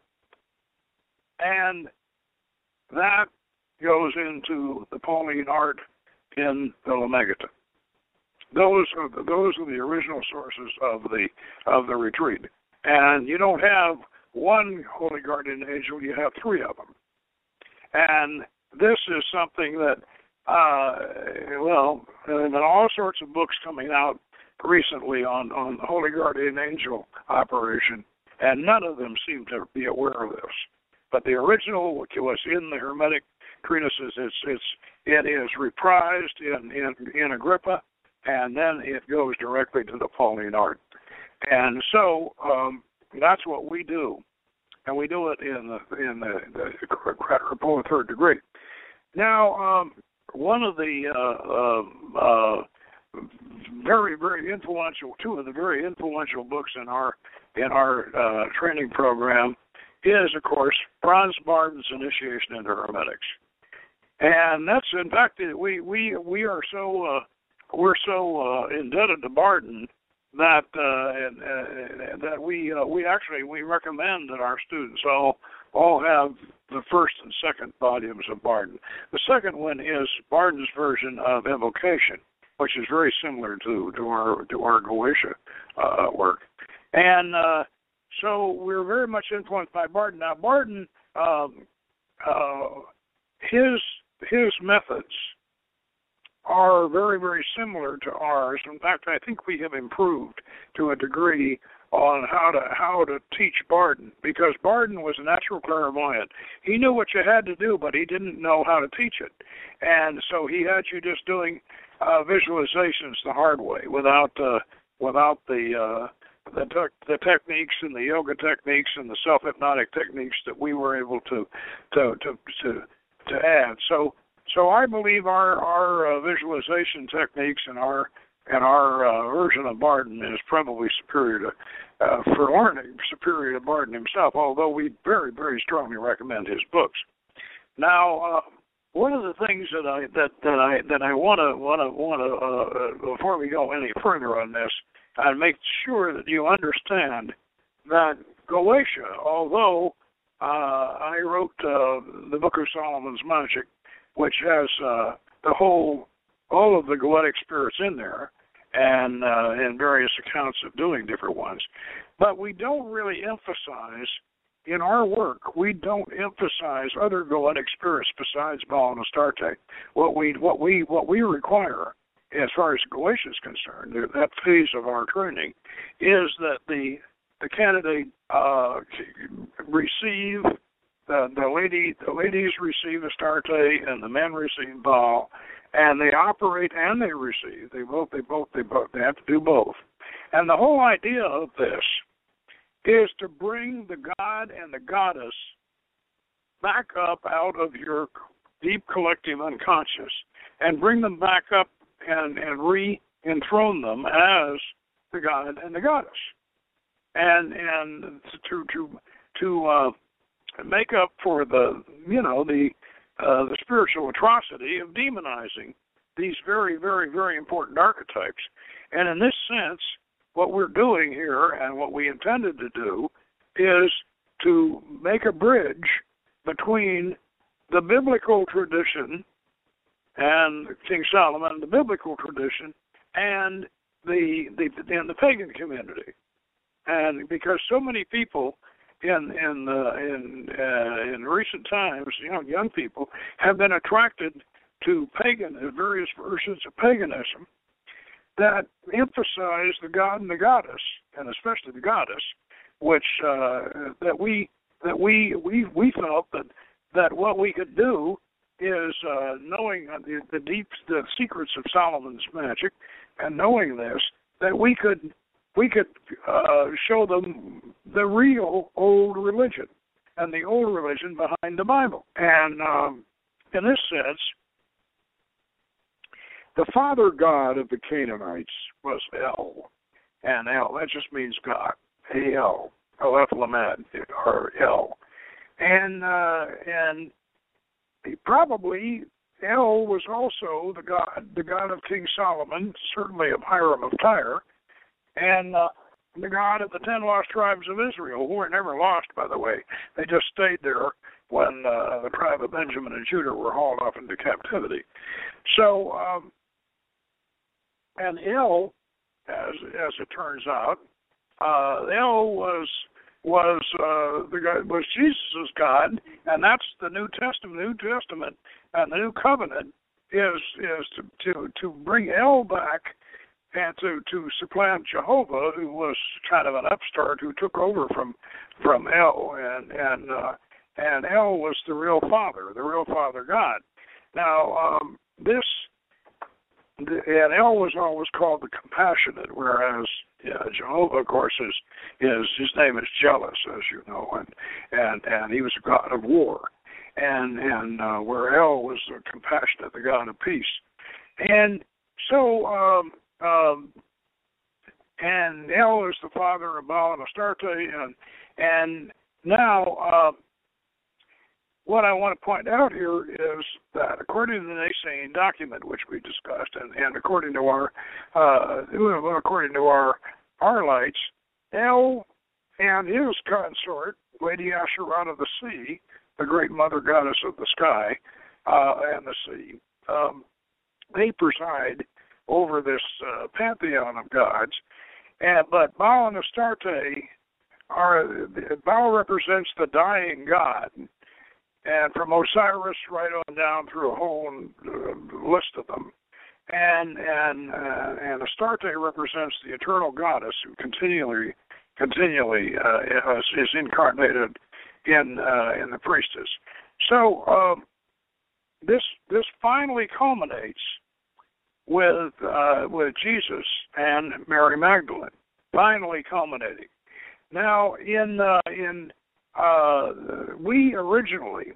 and that goes into the Pauline art in the Lamegata. Those are the, those are the original sources of the of the retreat, and you don't have one Holy Guardian Angel; you have three of them, and this is something that. Uh, well, and all sorts of books coming out recently on, on the Holy Guardian Angel operation, and none of them seem to be aware of this. But the original, which was in the Hermetic treatises, it's, it's, it is reprised in, in, in Agrippa, and then it goes directly to the Pauline art. And so um, that's what we do, and we do it in the, in the, the Quadrupola third degree. Now, um, one of the uh, uh, uh, very, very influential, two of the very influential books in our in our uh, training program is, of course, Franz Barden's Initiation into Hermetics, and that's in fact we we we are so uh, we're so uh, indebted to Barden that uh, and, uh, that we uh, we actually we recommend that our students all all have the first and second volumes of Barden. The second one is Barden's version of Evocation, which is very similar to, to our to our Goetia uh, work. And uh, so we're very much influenced by Barden. Now, Barden, um, uh, his his methods are very, very similar to ours. In fact, I think we have improved to a degree on how to how to teach Barden, because Barden was a natural clairvoyant. He knew what you had to do, but he didn't know how to teach it. And so he had you just doing uh, visualizations the hard way, without uh, without the uh, the, te- the techniques and the yoga techniques and the self-hypnotic techniques that we were able to to to to, to add. So so I believe our our uh, visualization techniques and our and our uh, version of Barden is probably superior to, uh, for learning, superior to Barden himself, although we very, very strongly recommend his books. Now, uh, one of the things that I that, that I that I want to want to want to uh, before we go any further on this, and make sure that you understand that Goetia, although uh, I wrote uh, the Book of Solomon's Magic, which has uh, the whole all of the Goetic spirits in there, and uh, and various accounts of doing different ones. But we don't really emphasize, in our work, we don't emphasize other Goetic spirits besides Baal and Astarte. What we what we what we require, as far as Goetia is concerned, that phase of our training, is that the the candidate uh, receive the the lady the ladies receive Astarte and the men receive Baal. And they operate and they receive. They both, they both, they both, they have to do both. And the whole idea of this is to bring the god and the goddess back up out of your deep collective unconscious and bring them back up and, and re-enthrone them as the god and the goddess. And and to to to uh, make up for the you know the Uh, the spiritual atrocity of demonizing these very, very, very important archetypes. And in this sense, what we're doing here and what we intended to do is to make a bridge between the biblical tradition and King Solomon, the biblical tradition, and the the in the pagan community, and because so many people in in uh, in uh, in recent times, young young people have been attracted to pagan various versions of paganism that emphasize the god and the goddess, and especially the goddess, which uh, that we that we we we felt that that what we could do is uh, knowing the, the deep the secrets of Solomon's magic, and knowing this, that we could we could uh, show them the real old religion and the old religion behind the Bible. And um, in this sense, the father god of the Canaanites was El, and El, that just means God, A-L, Aleph Lamed, or El. And uh, and probably El was also the god, the god of King Solomon, certainly of Hiram of Tyre, and uh, the god of the ten lost tribes of Israel, who were never lost, by the way. They just stayed there when uh, the tribe of Benjamin and Judah were hauled off into captivity. So, um, and El, as as it turns out, uh, El was. was uh, the God, was Jesus' God, and that's the New Testament. New Testament and the New Covenant is is to to, to bring El back and to, to supplant Jehovah, who was kind of an upstart who took over from from El, and and uh, and El was the real Father, the real Father God. Now um, this the, and El was always called the Compassionate, whereas Yeah, Jehovah, of course, is is his name is Jealous, as you know, and and and he was a god of war, and and uh, where El was the Compassionate, the god of peace, and so um, um, and El is the father of Baal and Astarte, and and now uh, what I want to point out here is that according to the Nicene document, which we discussed, and, and according to our uh, well, according to our our lights, El and his consort, Lady Asherat of the sea, the great mother goddess of the sky uh, and the sea, um, they preside over this uh, pantheon of gods. And but Baal and Astarte are Baal represents the dying god. And from Osiris right on down through a whole uh, list of them, and and uh, and Astarte represents the eternal goddess who continually, continually uh, is, is incarnated in uh, in the priestess. So um, this this finally culminates with uh, with Jesus and Mary Magdalene, finally culminating. Now in uh, in Uh, we originally,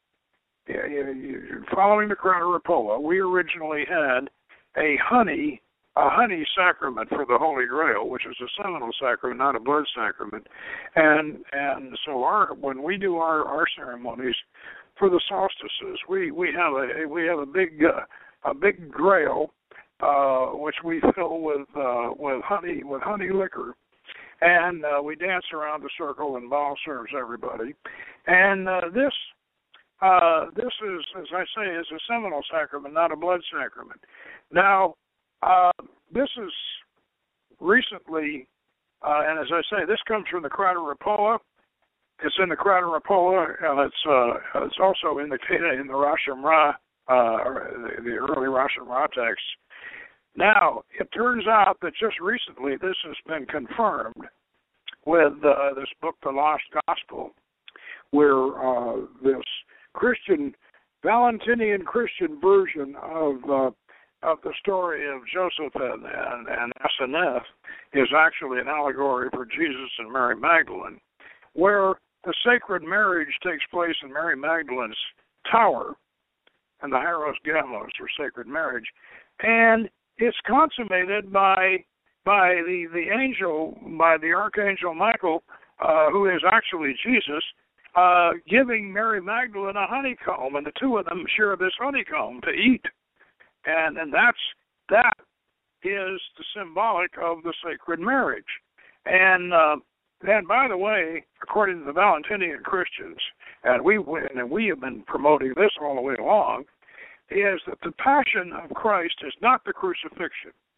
following the Crown of Rapola, we originally had a honey, a honey sacrament for the Holy Grail, which is a seminal sacrament, not a blood sacrament. And and so our when we do our, our ceremonies for the solstices, we, we have a we have a big uh, a big grail, uh, which we fill with uh, with honey with honey liquor. And uh, we dance around the circle, and Baal serves everybody. And uh, this, uh, this is, as I say, is a seminal sacrament, not a blood sacrament. Now, uh, this is recently, uh, and as I say, this comes from the Crown of Rapola. It's in the Crown of Rapola, and it's uh, it's also indicated in the Rosh Hashanah, uh, the, the early Rosh Hashanah text. Now, it turns out that just recently this has been confirmed with uh, this book, The Lost Gospel, where uh, this Christian, Valentinian Christian version of uh, of the story of Joseph and, and, and Asenath is actually an allegory for Jesus and Mary Magdalene, where the sacred marriage takes place in Mary Magdalene's tower, and the Hieros Gamos, or sacred marriage, and it's consummated by by the, the angel, by the archangel Michael, uh, who is actually Jesus, uh, giving Mary Magdalene a honeycomb, and the two of them share this honeycomb to eat, and and that's that is the symbolic of the sacred marriage, and uh, and by the way, according to the Valentinian Christians, and we and we have been promoting this all the way along, is that the passion of Christ is not the crucifixion.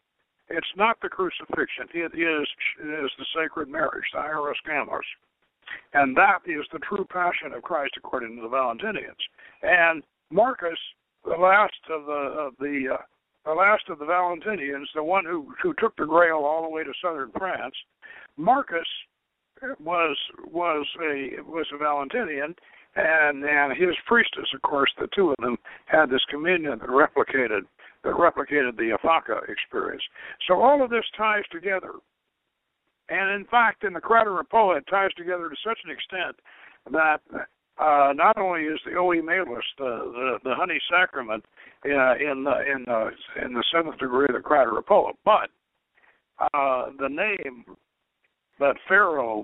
It's not the crucifixion. It is, it is the sacred marriage, the Hieros Gamos. And that is the true passion of Christ according to the Valentinians. And Marcus, the last of the of the uh, the last of the Valentinians, the one who, who took the Grail all the way to southern France, Marcus was was a was a Valentinian, and and his priestess, of course, the two of them had this communion that replicated that replicated the Aphaca experience. So all of this ties together. And in fact, in the Crateropola, it ties together to such an extent that uh, not only is the Oe Malus, the, the, the honey sacrament, uh, in the in the in the seventh degree of the Crateropola, but uh, the name that Pharaoh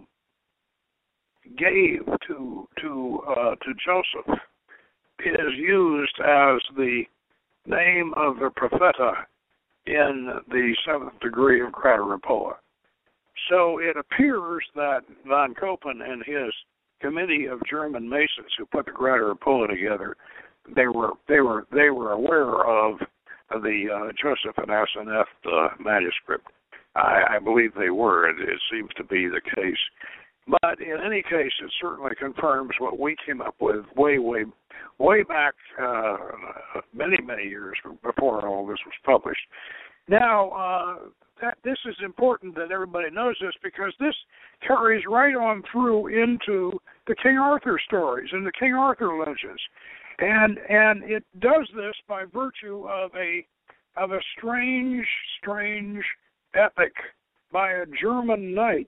gave to to uh, to Joseph is used as the name of the Propheta in the seventh degree of Crateropola. So it appears that von Koppen and his committee of German Masons who put the Crateropola together, they were they were they were aware of the uh, Joseph and Asenath uh, manuscript. I, I believe they were. It, it seems to be the case. But in any case, it certainly confirms what we came up with way, way, way back, uh, many, many years before all this was published. Now, uh, that this is important that everybody knows this because this carries right on through into the King Arthur stories and the King Arthur legends, and and it does this by virtue of a of a strange, strange epic by a German knight.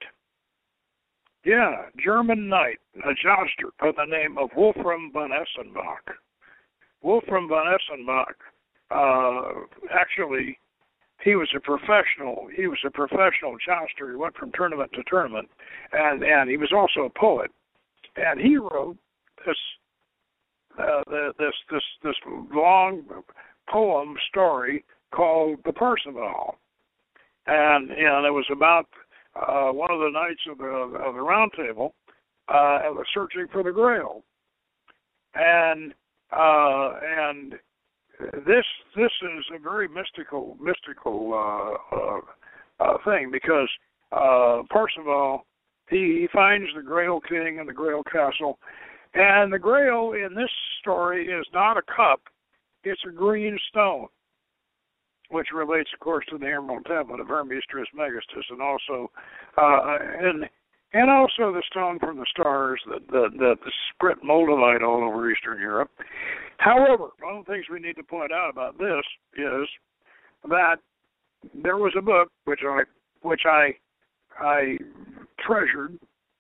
Yeah, German knight, a jouster by the name of Wolfram von Essenbach. Wolfram von Essenbach, uh, actually, he was a professional. He was a professional jouster. He went from tournament to tournament, and and he was also a poet. And he wrote this uh, the, this this this long poem story called The Parzival, and and it was about uh, one of the knights of the of the Round Table uh, searching for the Grail, and uh, and. This this is a very mystical mystical uh, uh, uh, thing because uh, Parzival he, he finds the Grail King and the Grail Castle, and the Grail in this story is not a cup; it's a green stone, which relates, of course, to the Emerald Tablet of Hermes Trismegistus, and also uh, and and also the stone from the stars that that, that the spread moldavite all over Eastern Europe. However, one of the things we need to point out about this is that there was a book which I which I I treasured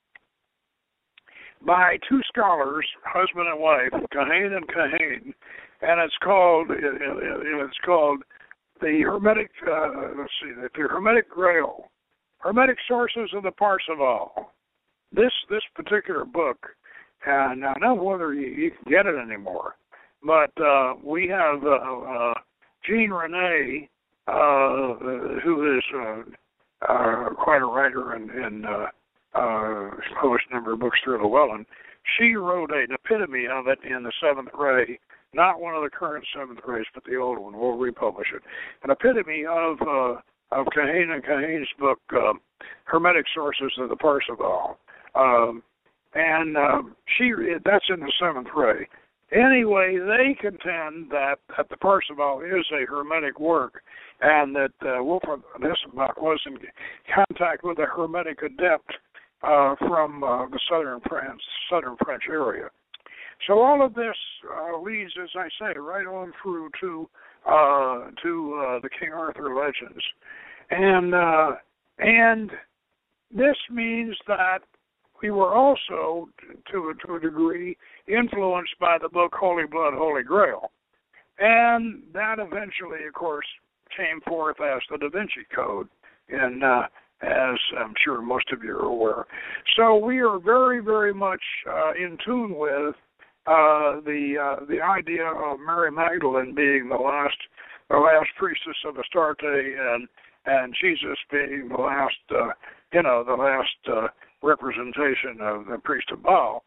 by two scholars, husband and wife, Kahane and Kahane, and it's called it, it, it's called the Hermetic uh, let's see the, the Hermetic Grail, Hermetic Sources of the Parzival. This this particular book, and I don't know whether you, you can get it anymore. But uh, we have uh, uh, Jean René, uh, who is uh, uh, quite a writer and, and uh, uh, published a number of books through Llewellyn. She wrote an epitome of it in the Seventh Ray, not one of the current Seventh Rays, but the old one. We'll republish it. An epitome of uh, of Kahane and Kahane's book, uh, Hermetic Sources of the Parzival, um, and uh, she that's in the Seventh Ray. Anyway, they contend that, that the Parzival is a Hermetic work and that uh, Wolfram von Essenbach was in contact with a Hermetic adept uh, from uh, the southern France, southern French area. So all of this uh, leads, as I say, right on through to uh, to uh, the King Arthur legends, and uh, and this means that we were also, to to a degree, influenced by the book Holy Blood, Holy Grail, and that eventually, of course, came forth as the Da Vinci Code, and uh, as I'm sure most of you are aware. So we are very, very much uh, in tune with uh, the uh, the idea of Mary Magdalene being the last the last priestess of Astarte, and and Jesus being the last uh, you know the last uh, representation of the priest of Baal,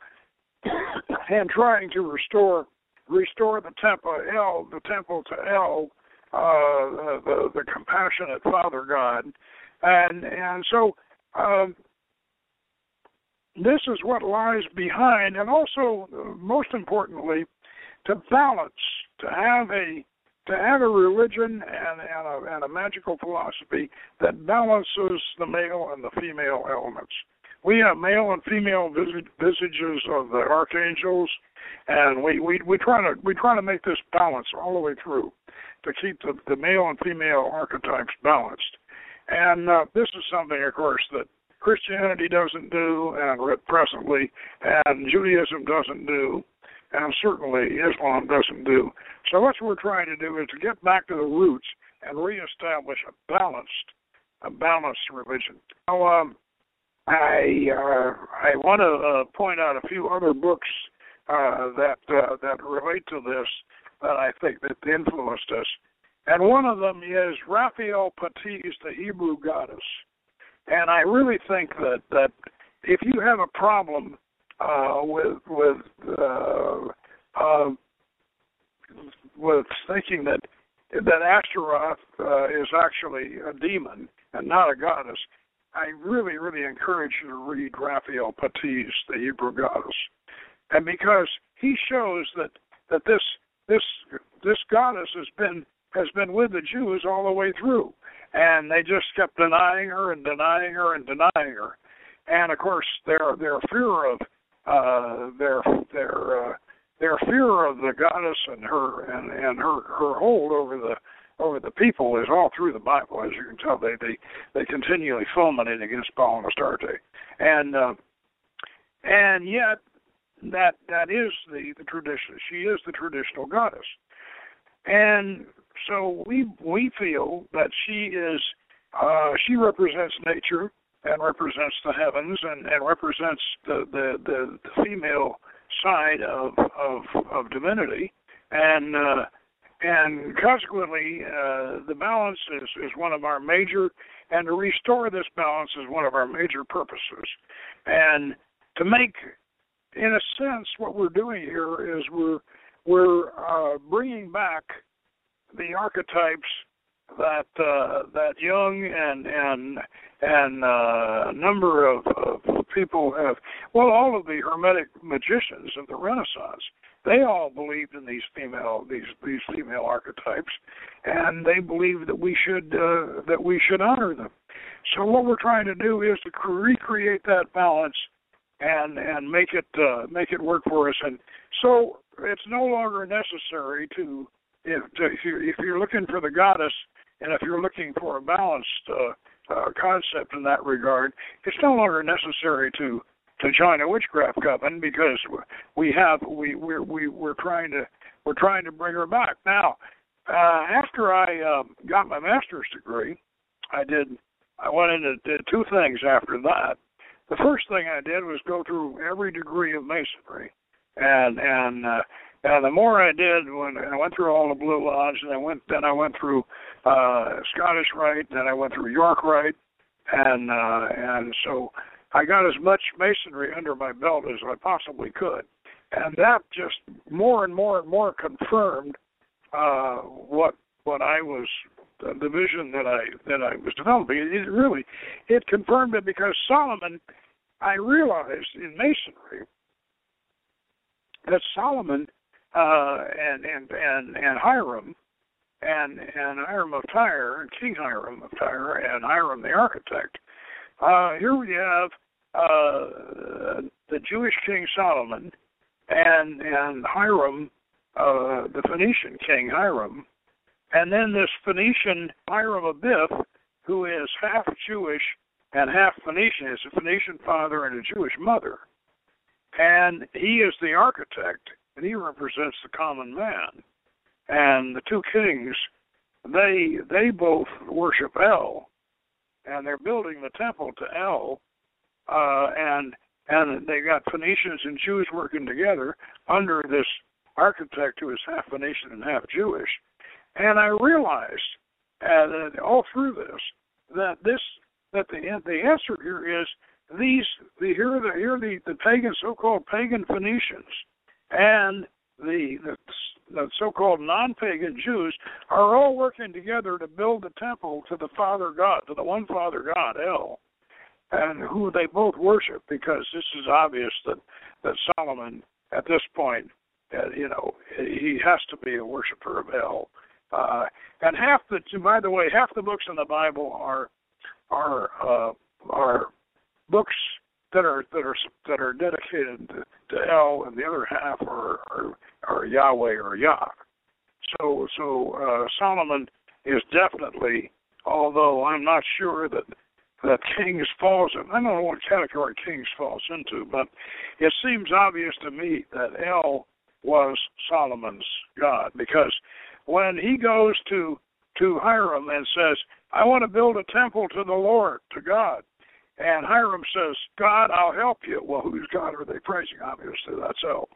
and trying to restore restore the temple El the temple to El uh, the, the compassionate Father God. And, and so um, this is what lies behind, and also, uh, most importantly, to balance, to have a to have a religion and, and, a, and a magical philosophy that balances the male and the female elements. We have male and female vis- visages of the archangels, and we, we, we try to we try to make this balance all the way through to keep the, the male and female archetypes balanced. And uh, this is something, of course, that Christianity doesn't do, and presently, and Judaism doesn't do, and certainly Islam doesn't do. So what we're trying to do is to get back to the roots and reestablish a balanced, a balanced religion. Now, um, I uh, I want to uh, point out a few other books uh, that uh, that relate to this that I think that influenced us, and one of them is Raphael Patiz, the Hebrew goddess. And I really think that that if you have a problem Uh, with with uh, uh, with thinking that that Ashtaroth uh, is actually a demon and not a goddess, I really, really encourage you to read Raphael Patiz, the Hebrew goddess, and because he shows that that this this this goddess has been has been with the Jews all the way through, and they just kept denying her and denying her and denying her, and of course their their fear of Uh, their their uh, their fear of the goddess and her and, and her, her hold over the over the people is all through the Bible. As you can tell, they they, they continually fulminate against Baal and Astarte, and uh, and yet that that is the, the tradition. She is the traditional goddess, and so we we feel that she is uh, she represents nature and represents the heavens, and, and represents the, the, the, the female side of of, of divinity, and uh, and consequently, uh, the balance is, is one of our major, and to restore this balance is one of our major purposes, and to make, in a sense, what we're doing here is we're we're uh, bringing back the archetypes that uh, that Jung and and and uh, a number of, of people have, well, all of the Hermetic magicians of the Renaissance, they all believed in these female these these female archetypes, and they believed that we should uh, that we should honor them. So what we're trying to do is to recreate that balance and and make it uh, make it work for us. And so it's no longer necessary to if to, if you're, if you're looking for the goddess. And if you're looking for a balanced uh, uh, concept in that regard, it's no longer necessary to, to join a witchcraft coven because we have we we're we, we're trying to we're trying to bring her back. Now, uh, after I uh, got my master's degree, I did I went into did two things after that. The first thing I did was go through every degree of Masonry, and and uh, And the more I did, when I went through all the Blue Lodge, and I went, then I went through uh, Scottish Rite, then I went through York Rite, and uh, and so I got as much Masonry under my belt as I possibly could, and that just more and more and more confirmed uh, what what I was the, the vision that I that I was developing. It, it really it confirmed it because Solomon, I realized in Masonry that Solomon. Uh, and, and and and Hiram, and and Hiram of Tyre, and King Hiram of Tyre, and Hiram the architect. Uh, here we have uh, the Jewish King Solomon, and and Hiram, uh, the Phoenician King Hiram, and then this Phoenician Hiram Abiff, who is half Jewish and half Phoenician. Is a Phoenician father and a Jewish mother, and he is the architect. And he represents the common man. And the two kings, they they both worship El, and they're building the temple to El, uh, and and they got Phoenicians and Jews working together under this architect who is half Phoenician and half Jewish. And I realized, uh, that all through this, that this that the the answer here is these the here the here the, the pagan so-called pagan Phoenicians. And the, the the so-called non-pagan Jews are all working together to build a temple to the Father God, to the one Father God, El, and who they both worship, because this is obvious that, that Solomon, at this point, uh, you know, he has to be a worshiper of El. Uh, and half the, by the way, half the books in the Bible are are uh, are books that are that are that are dedicated to, to El, and the other half are are, are Yahweh or Yah. So so uh, Solomon is definitely, although I'm not sure that that Kings falls in, I don't know what category Kings falls into, but it seems obvious to me that El was Solomon's God, because when he goes to to Hiram and says, I want to build a temple to the Lord, to God, and Hiram says, God, I'll help you. Well, whose God are they praising? Obviously, that's El.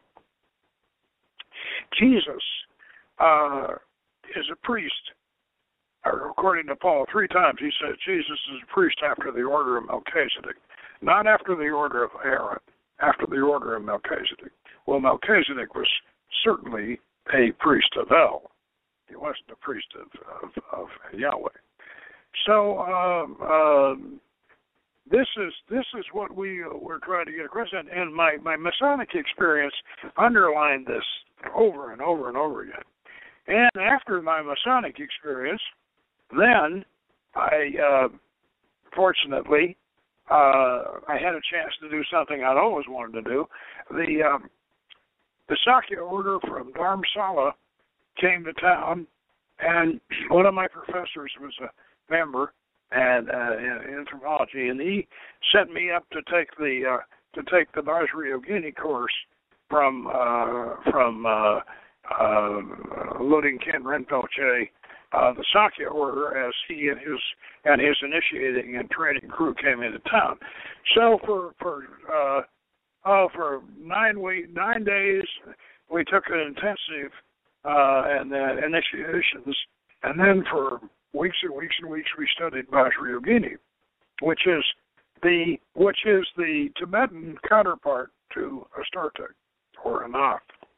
Jesus uh, is a priest. According to Paul, three times he said Jesus is a priest after the order of Melchizedek, not after the order of Aaron, after the order of Melchizedek. Well, Melchizedek was certainly a priest of El. He wasn't a priest of, of, of Yahweh. So um, um, this is this is what we uh, we're trying to get across, and, and my, my Masonic experience underlined this over and over and over again. And after my Masonic experience, then I, uh, fortunately, uh, I had a chance to do something I'd always wanted to do. The um, the Sakya order from Dharamsala came to town, and one of my professors was a member and uh, in anthropology, and he sent me up to take the uh, to take the Vajrayogini course from uh, from uh, uh, Lodin Khen Rinpoche. Uh, the Sakya order, as he and his and his initiating and training crew came into town. So for for uh, oh for nine week nine days, we took an intensive uh, and uh, initiations, and then for weeks and weeks and weeks we studied Vajrayogini, which is the which is the Tibetan counterpart to Astartek or Anak.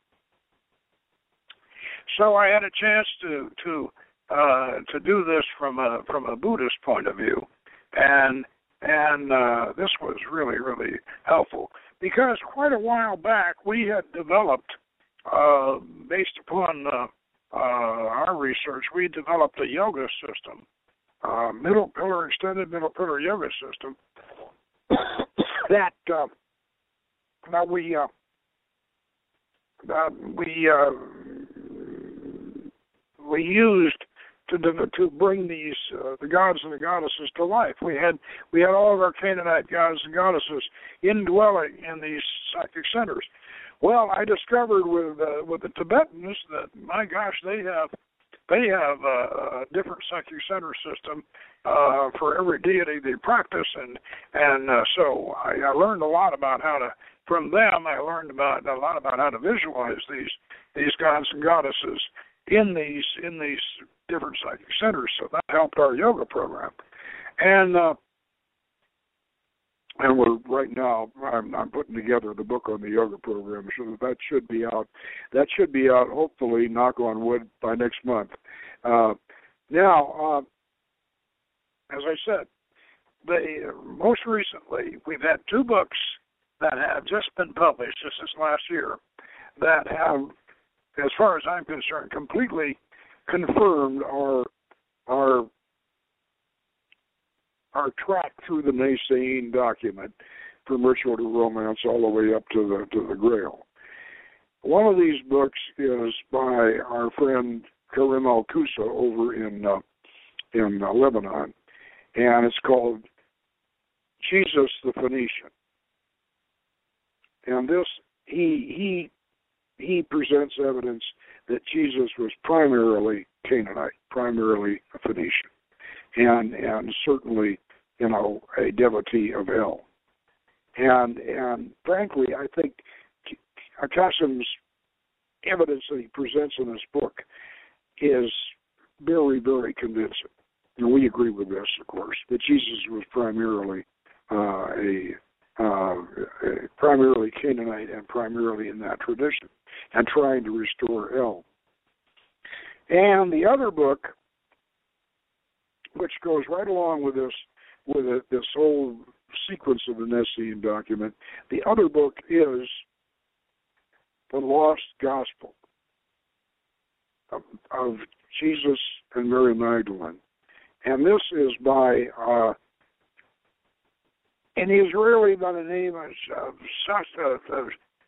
So I had a chance to to Uh, to do this from a from a Buddhist point of view, and and uh, this was really really helpful, because quite a while back we had developed, uh, based upon uh, uh, our research, we developed a yoga system, uh, middle pillar extended middle pillar yoga system that uh, that we uh, that we uh, we used to to bring these uh, the gods and the goddesses to life. We had we had all of our Canaanite gods and goddesses indwelling in these psychic centers. Well, I discovered with uh, with the Tibetans that, my gosh, they have they have a, a different psychic center system uh, for every deity they practice, and and uh, so I, I learned a lot about how to. From them, I learned about a lot about how to visualize these these gods and goddesses in these in these different psychic centers. So that helped our yoga program, and uh, and we're right now I'm, I'm putting together the book on the yoga program, so that, that should be out. That should be out, hopefully, knock on wood, by next month. Uh, now, uh, as I said, they most recently we've had two books that have just been published just this last year that have, as far as I'm concerned, completely confirmed our our our track through the Nicene document, from ritual to romance, all the way up to the to the Grail. One of these books is by our friend Karim Al-Kusa over in uh, in uh, Lebanon, and it's called Jesus the Phoenician. And this he he he presents evidence that Jesus was primarily Canaanite, primarily a Phoenician, and and certainly, you know, a devotee of El. And and frankly, I think Kassim's evidence that he presents in this book is very, very convincing. And we agree with this, of course, that Jesus was primarily uh, a Uh, primarily Canaanite and primarily in that tradition, and trying to restore El. And the other book, which goes right along with this, with it, this whole sequence of the Nicene document, the other book is The Lost Gospel of, of Jesus and Mary Magdalene. And this is by uh, an Israeli by the name of uh,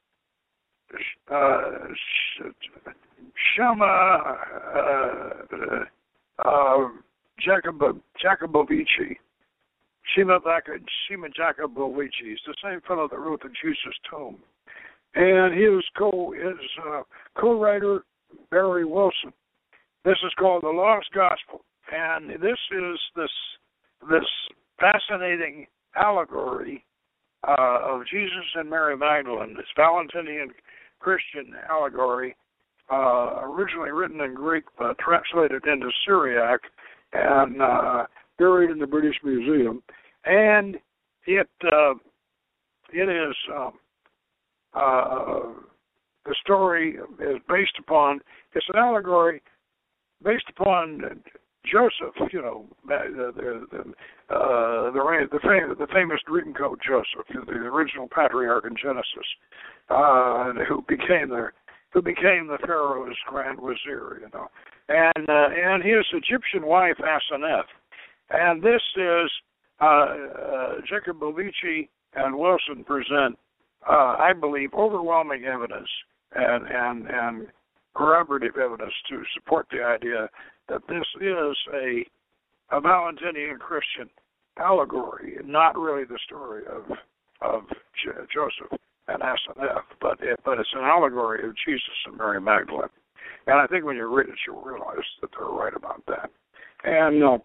uh, Shama uh, uh, Jacob, Jacobovici. Shima, Shima Jacobovici. It's the same fellow that wrote the Jesus Tome. And his co his uh, co-writer Barry Wilson. This is called The Lost Gospel, and this is this this fascinating allegory uh, of Jesus and Mary Magdalene. This Valentinian Christian allegory, uh, originally written in Greek, but translated into Syriac, and uh, buried in the British Museum. And it uh, it is. Um, uh, the story is based upon. It's an allegory based upon Joseph, you know, the the the uh, the, the, fam- the famous dreamcoat Joseph, the original patriarch in Genesis, uh, who became the who became the Pharaoh's grand vizier, you know, and uh, and his Egyptian wife Asenath, and this is uh, uh, Jacobovici and Wilson present, uh, I believe, overwhelming evidence and and and corroborative evidence to support the idea that this is a, a Valentinian Christian allegory, not really the story of of J- Joseph and Asenath, but it, but it's an allegory of Jesus and Mary Magdalene. And I think when you read it, you'll realize that they're right about that. And uh,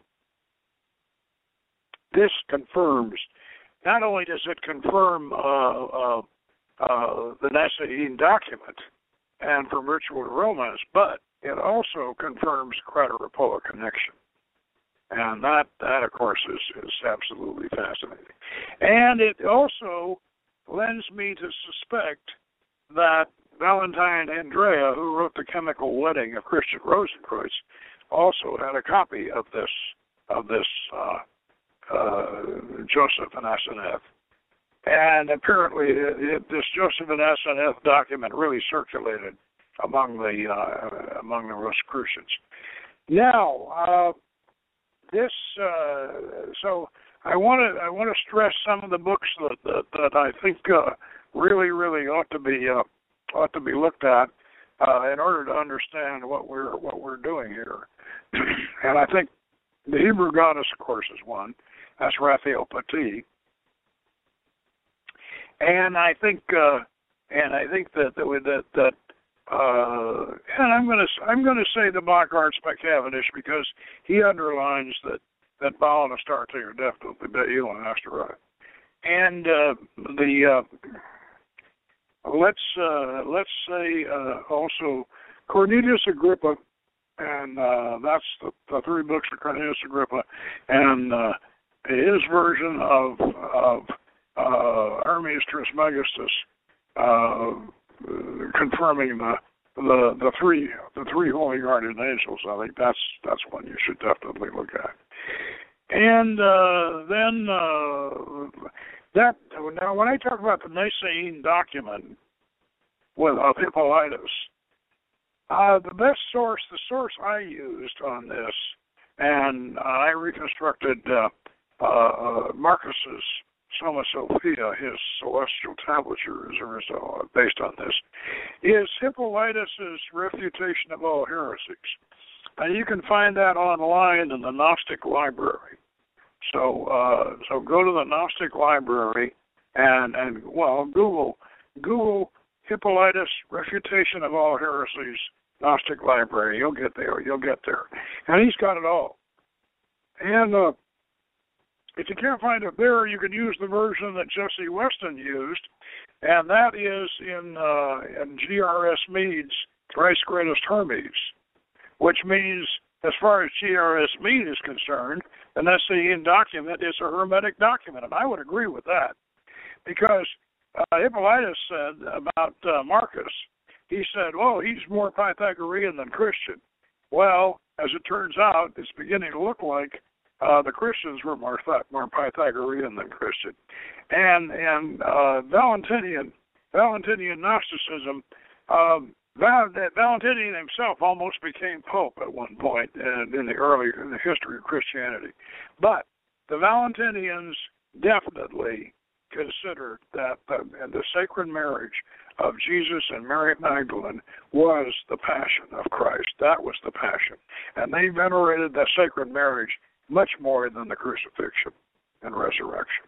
this confirms, not only does it confirm uh, uh, uh, the Nicene document, and from ritual to romance, but it also confirms Crater-Rapella connection. And that, that of course, is, is absolutely fascinating. And it also lends me to suspect that Valentine Andrea, who wrote The Chemical Wedding of Christian Rosenkreuz, also had a copy of this of this uh, uh, Joseph and Asenath. And apparently, it, it, this Joseph and Asenath document really circulated among the uh, among the Rosicrucians. Now, uh, this uh, so I want to I want to stress some of the books that that, that I think uh, really really ought to be uh, ought to be looked at uh, in order to understand what we're what we're doing here. And I think the Hebrew Goddess, of course, is one. That's Raphael Paty. And I think, uh, and I think that that that, that uh, and I'm going to I'm going to say the Black Arts by Cavendish because he underlines that that Baal and Astarte are definitely Belial and Ashtaroth. And uh, the uh, let's uh, let's say uh, also Cornelius Agrippa, and uh, that's the, the three books of Cornelius Agrippa, and uh, his version of of Uh, Hermes Trismegistus, uh, confirming the, the the three the three holy guardian angels. I think that's that's one you should definitely look at. And uh, then uh, that now when I talk about the Nicene document with of Hippolytus, uh, the best source, the source I used on this, and uh, I reconstructed uh, uh, Marcus's Soma Sophia, his celestial tablatures are uh, based on this, is Hippolytus's refutation of all heresies. And you can find that online in the Gnostic Library. So uh, so go to the Gnostic Library and, and well, Google Google Hippolytus refutation of all heresies, Gnostic Library. You'll get there. You'll get there. And he's got it all. And uh, if you can't find it there, you can use the version that Jesse Weston used, and that is in uh, in G R S Mead's Thrice Greatest Hermes, which means, as far as G R S Mead is concerned, the Nicene document is a Hermetic document, and I would agree with that, because uh, Hippolytus said about uh, Marcus, he said, well, he's more Pythagorean than Christian. Well, as it turns out, it's beginning to look like uh, the Christians were more, more Pythagorean than Christian. And, and uh, Valentinian, Valentinian Gnosticism, um, Val, Valentinian himself almost became Pope at one point in, in the early in the history of Christianity. But the Valentinians definitely considered that the, the sacred marriage of Jesus and Mary Magdalene was the passion of Christ. That was the passion. And they venerated the sacred marriage much more than the crucifixion and resurrection.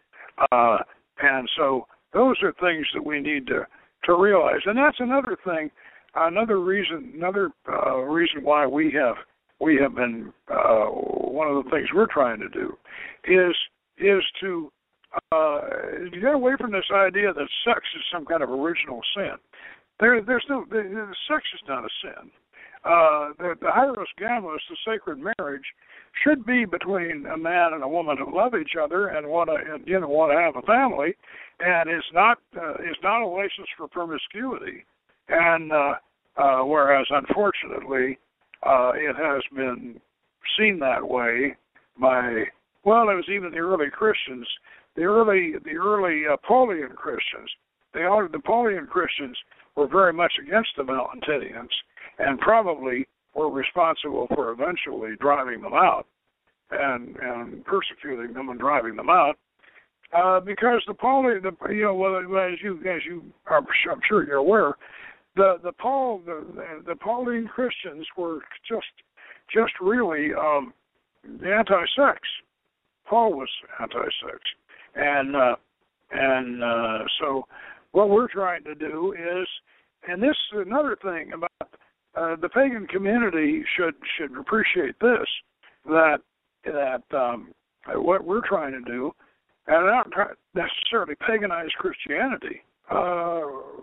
Uh, and so those are things that we need to, to realize. And that's another thing, another reason, another uh, reason why we have we have been, uh, one of the things we're trying to do is is to uh, get away from this idea that sex is some kind of original sin. There, there's no, the, the sex is not a sin. Uh, the, the Hieros Gamos, the sacred marriage, should be between a man and a woman who love each other and want to, you know, want to have a family, and it's not, uh, it's not a license for promiscuity. And uh, uh, whereas, unfortunately, uh, it has been seen that way by, well, it was even the early Christians, the early, the early uh, Pauline Christians. The, the Pauline Christians were very much against the Valentinians, and probably were responsible for eventually driving them out and and persecuting them and driving them out, uh, because the Pauline, the, you know, well, as you as you are, I'm sure you're aware, the the Paul the the Pauline Christians were just just really um, anti-sex. Paul was anti-sex, and uh, and uh, so what we're trying to do is, and this is another thing about. Uh, the pagan community should should appreciate this, that that um, what we're trying to do, and not necessarily paganize Christianity, uh,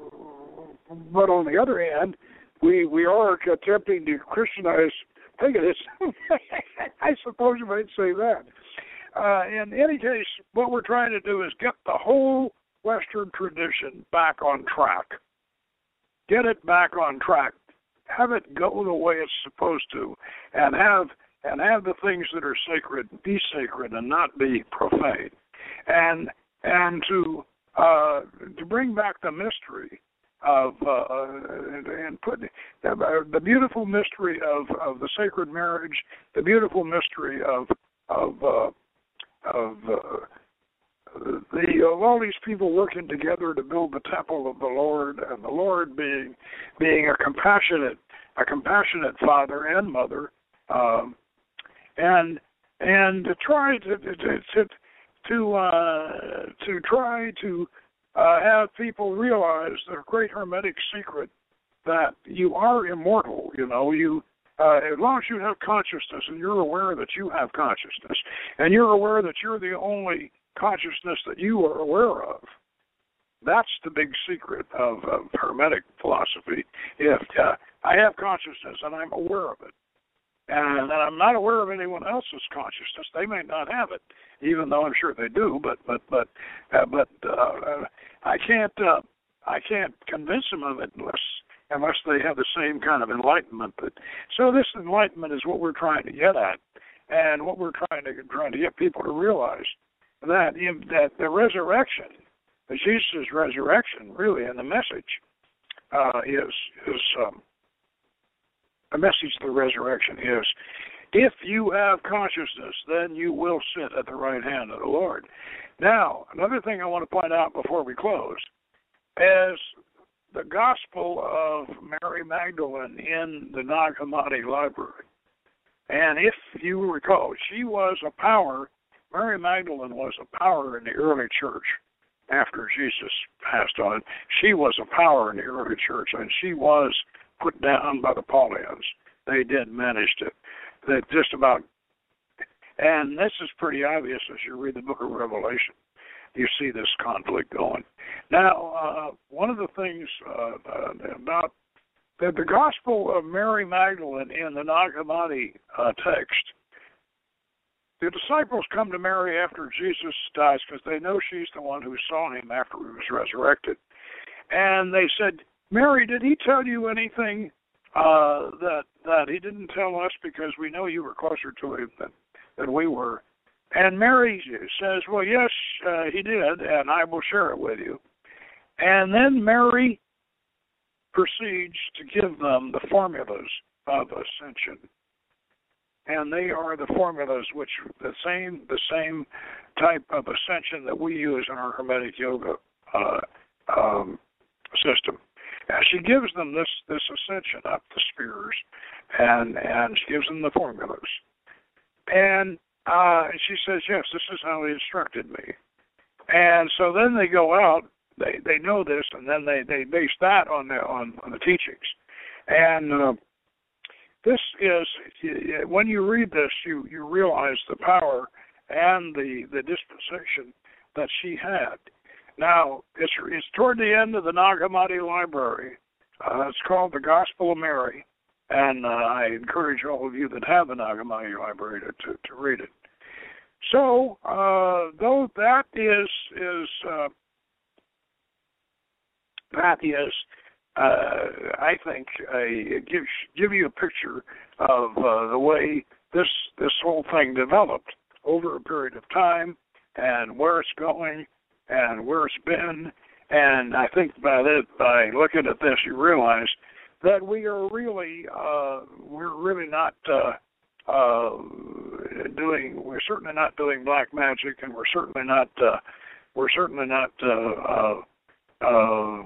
but on the other hand, we we are attempting to Christianize paganism. I suppose you might say that. Uh, in any case, what we're trying to do is get the whole Western tradition back on track. Get it back on track. Have it go the way it's supposed to, and have and have the things that are sacred be sacred and not be profane, and and to uh, to bring back the mystery of uh, and, and put uh, the beautiful mystery of, of the sacred marriage, the beautiful mystery of of uh, of uh, the of all these people working together to build the temple of the Lord, and the Lord being being a compassionate a compassionate father and mother, um, and and to try to to to to, uh, to try to uh, have people realize the great hermetic secret that you are immortal. You know, you uh, as long as you have consciousness and you're aware that you have consciousness, and you're aware that you're the only consciousness that you are aware of. That's the big secret of, of Hermetic philosophy. If uh, I have consciousness and I'm aware of it, and, and I'm not aware of anyone else's consciousness, they may not have it, even though I'm sure they do. But but but uh, but uh, I can't uh, I can't convince them of it unless unless they have the same kind of enlightenment. That, so this enlightenment is what we're trying to get at, and what we're trying to trying to get people to realize. That that the resurrection, Jesus' resurrection, really, and the message uh, is is um, the message of the resurrection is, if you have consciousness, then you will sit at the right hand of the Lord. Now, another thing I want to point out before we close is the Gospel of Mary Magdalene in the Nag Hammadi Library, and if you recall, she was a power. Mary Magdalene was a power in the early church after Jesus passed on. She was a power in the early church, and she was put down by the Paulians. They did manage to, that just about, and this is pretty obvious as you read the book of Revelation. You see this conflict going. Now, uh, one of the things uh, uh, about the, the Gospel of Mary Magdalene in the Nag Hammadi uh, text, the disciples come to Mary after Jesus dies because they know she's the one who saw him after he was resurrected. And they said, Mary, did he tell you anything uh, that that he didn't tell us because we know you were closer to him than, than we were. And Mary says, well, yes, uh, he did, and I will share it with you. And then Mary proceeds to give them the formulas of ascension. And they are the formulas which the same the same type of ascension that we use in our Hermetic Yoga uh, um, system. And she gives them this, this ascension up the spheres, and and she gives them the formulas. And uh, she says, yes, this is how he instructed me. And so then they go out, they they know this, and then they, they base that on the on, on the teachings. And uh, this is, when you read this, you, you realize the power and the, the dispensation that she had. Now, it's, it's toward the end of the Nag Hammadi library. Uh, it's called The Gospel of Mary, and uh, I encourage all of you that have the Nag Hammadi library to, to, to read it. So, uh, though that is, is uh, that is, Uh, I think uh, give give you a picture of uh, the way this this whole thing developed over a period of time, and where it's going, and where it's been. And I think by that, by looking at this, you realize that we are really uh, we're really not uh, uh, doing we're certainly not doing black magic, and we're certainly not uh, we're certainly not uh, uh, uh,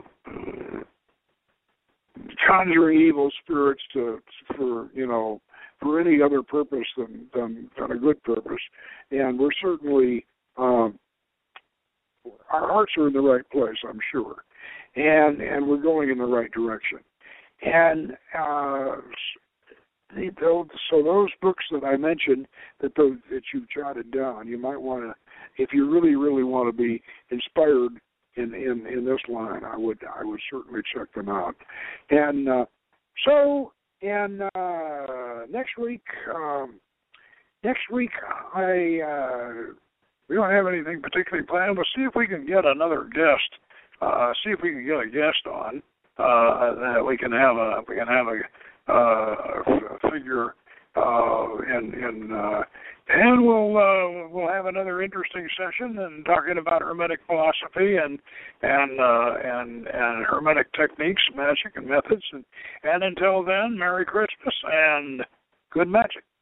conjuring evil spirits to for you know for any other purpose than than, than a good purpose, and we're certainly um, our hearts are in the right place, I'm sure, and and we're going in the right direction. And uh, the, so those books that I mentioned that those that you've jotted down, you might want to, if you really really want to be inspired In, in, in this line, I would I would certainly check them out. And uh, so, and uh, next week, um, next week I uh, we don't have anything particularly planned. We'll see if we can get another guest. Uh, see if we can get a guest on uh, that we can have a we can have a, uh, a figure uh, in in. Uh, And we'll uh, we'll have another interesting session and talking about Hermetic philosophy and and uh, and and Hermetic techniques, magic, and methods. And, and until then, Merry Christmas and good magic.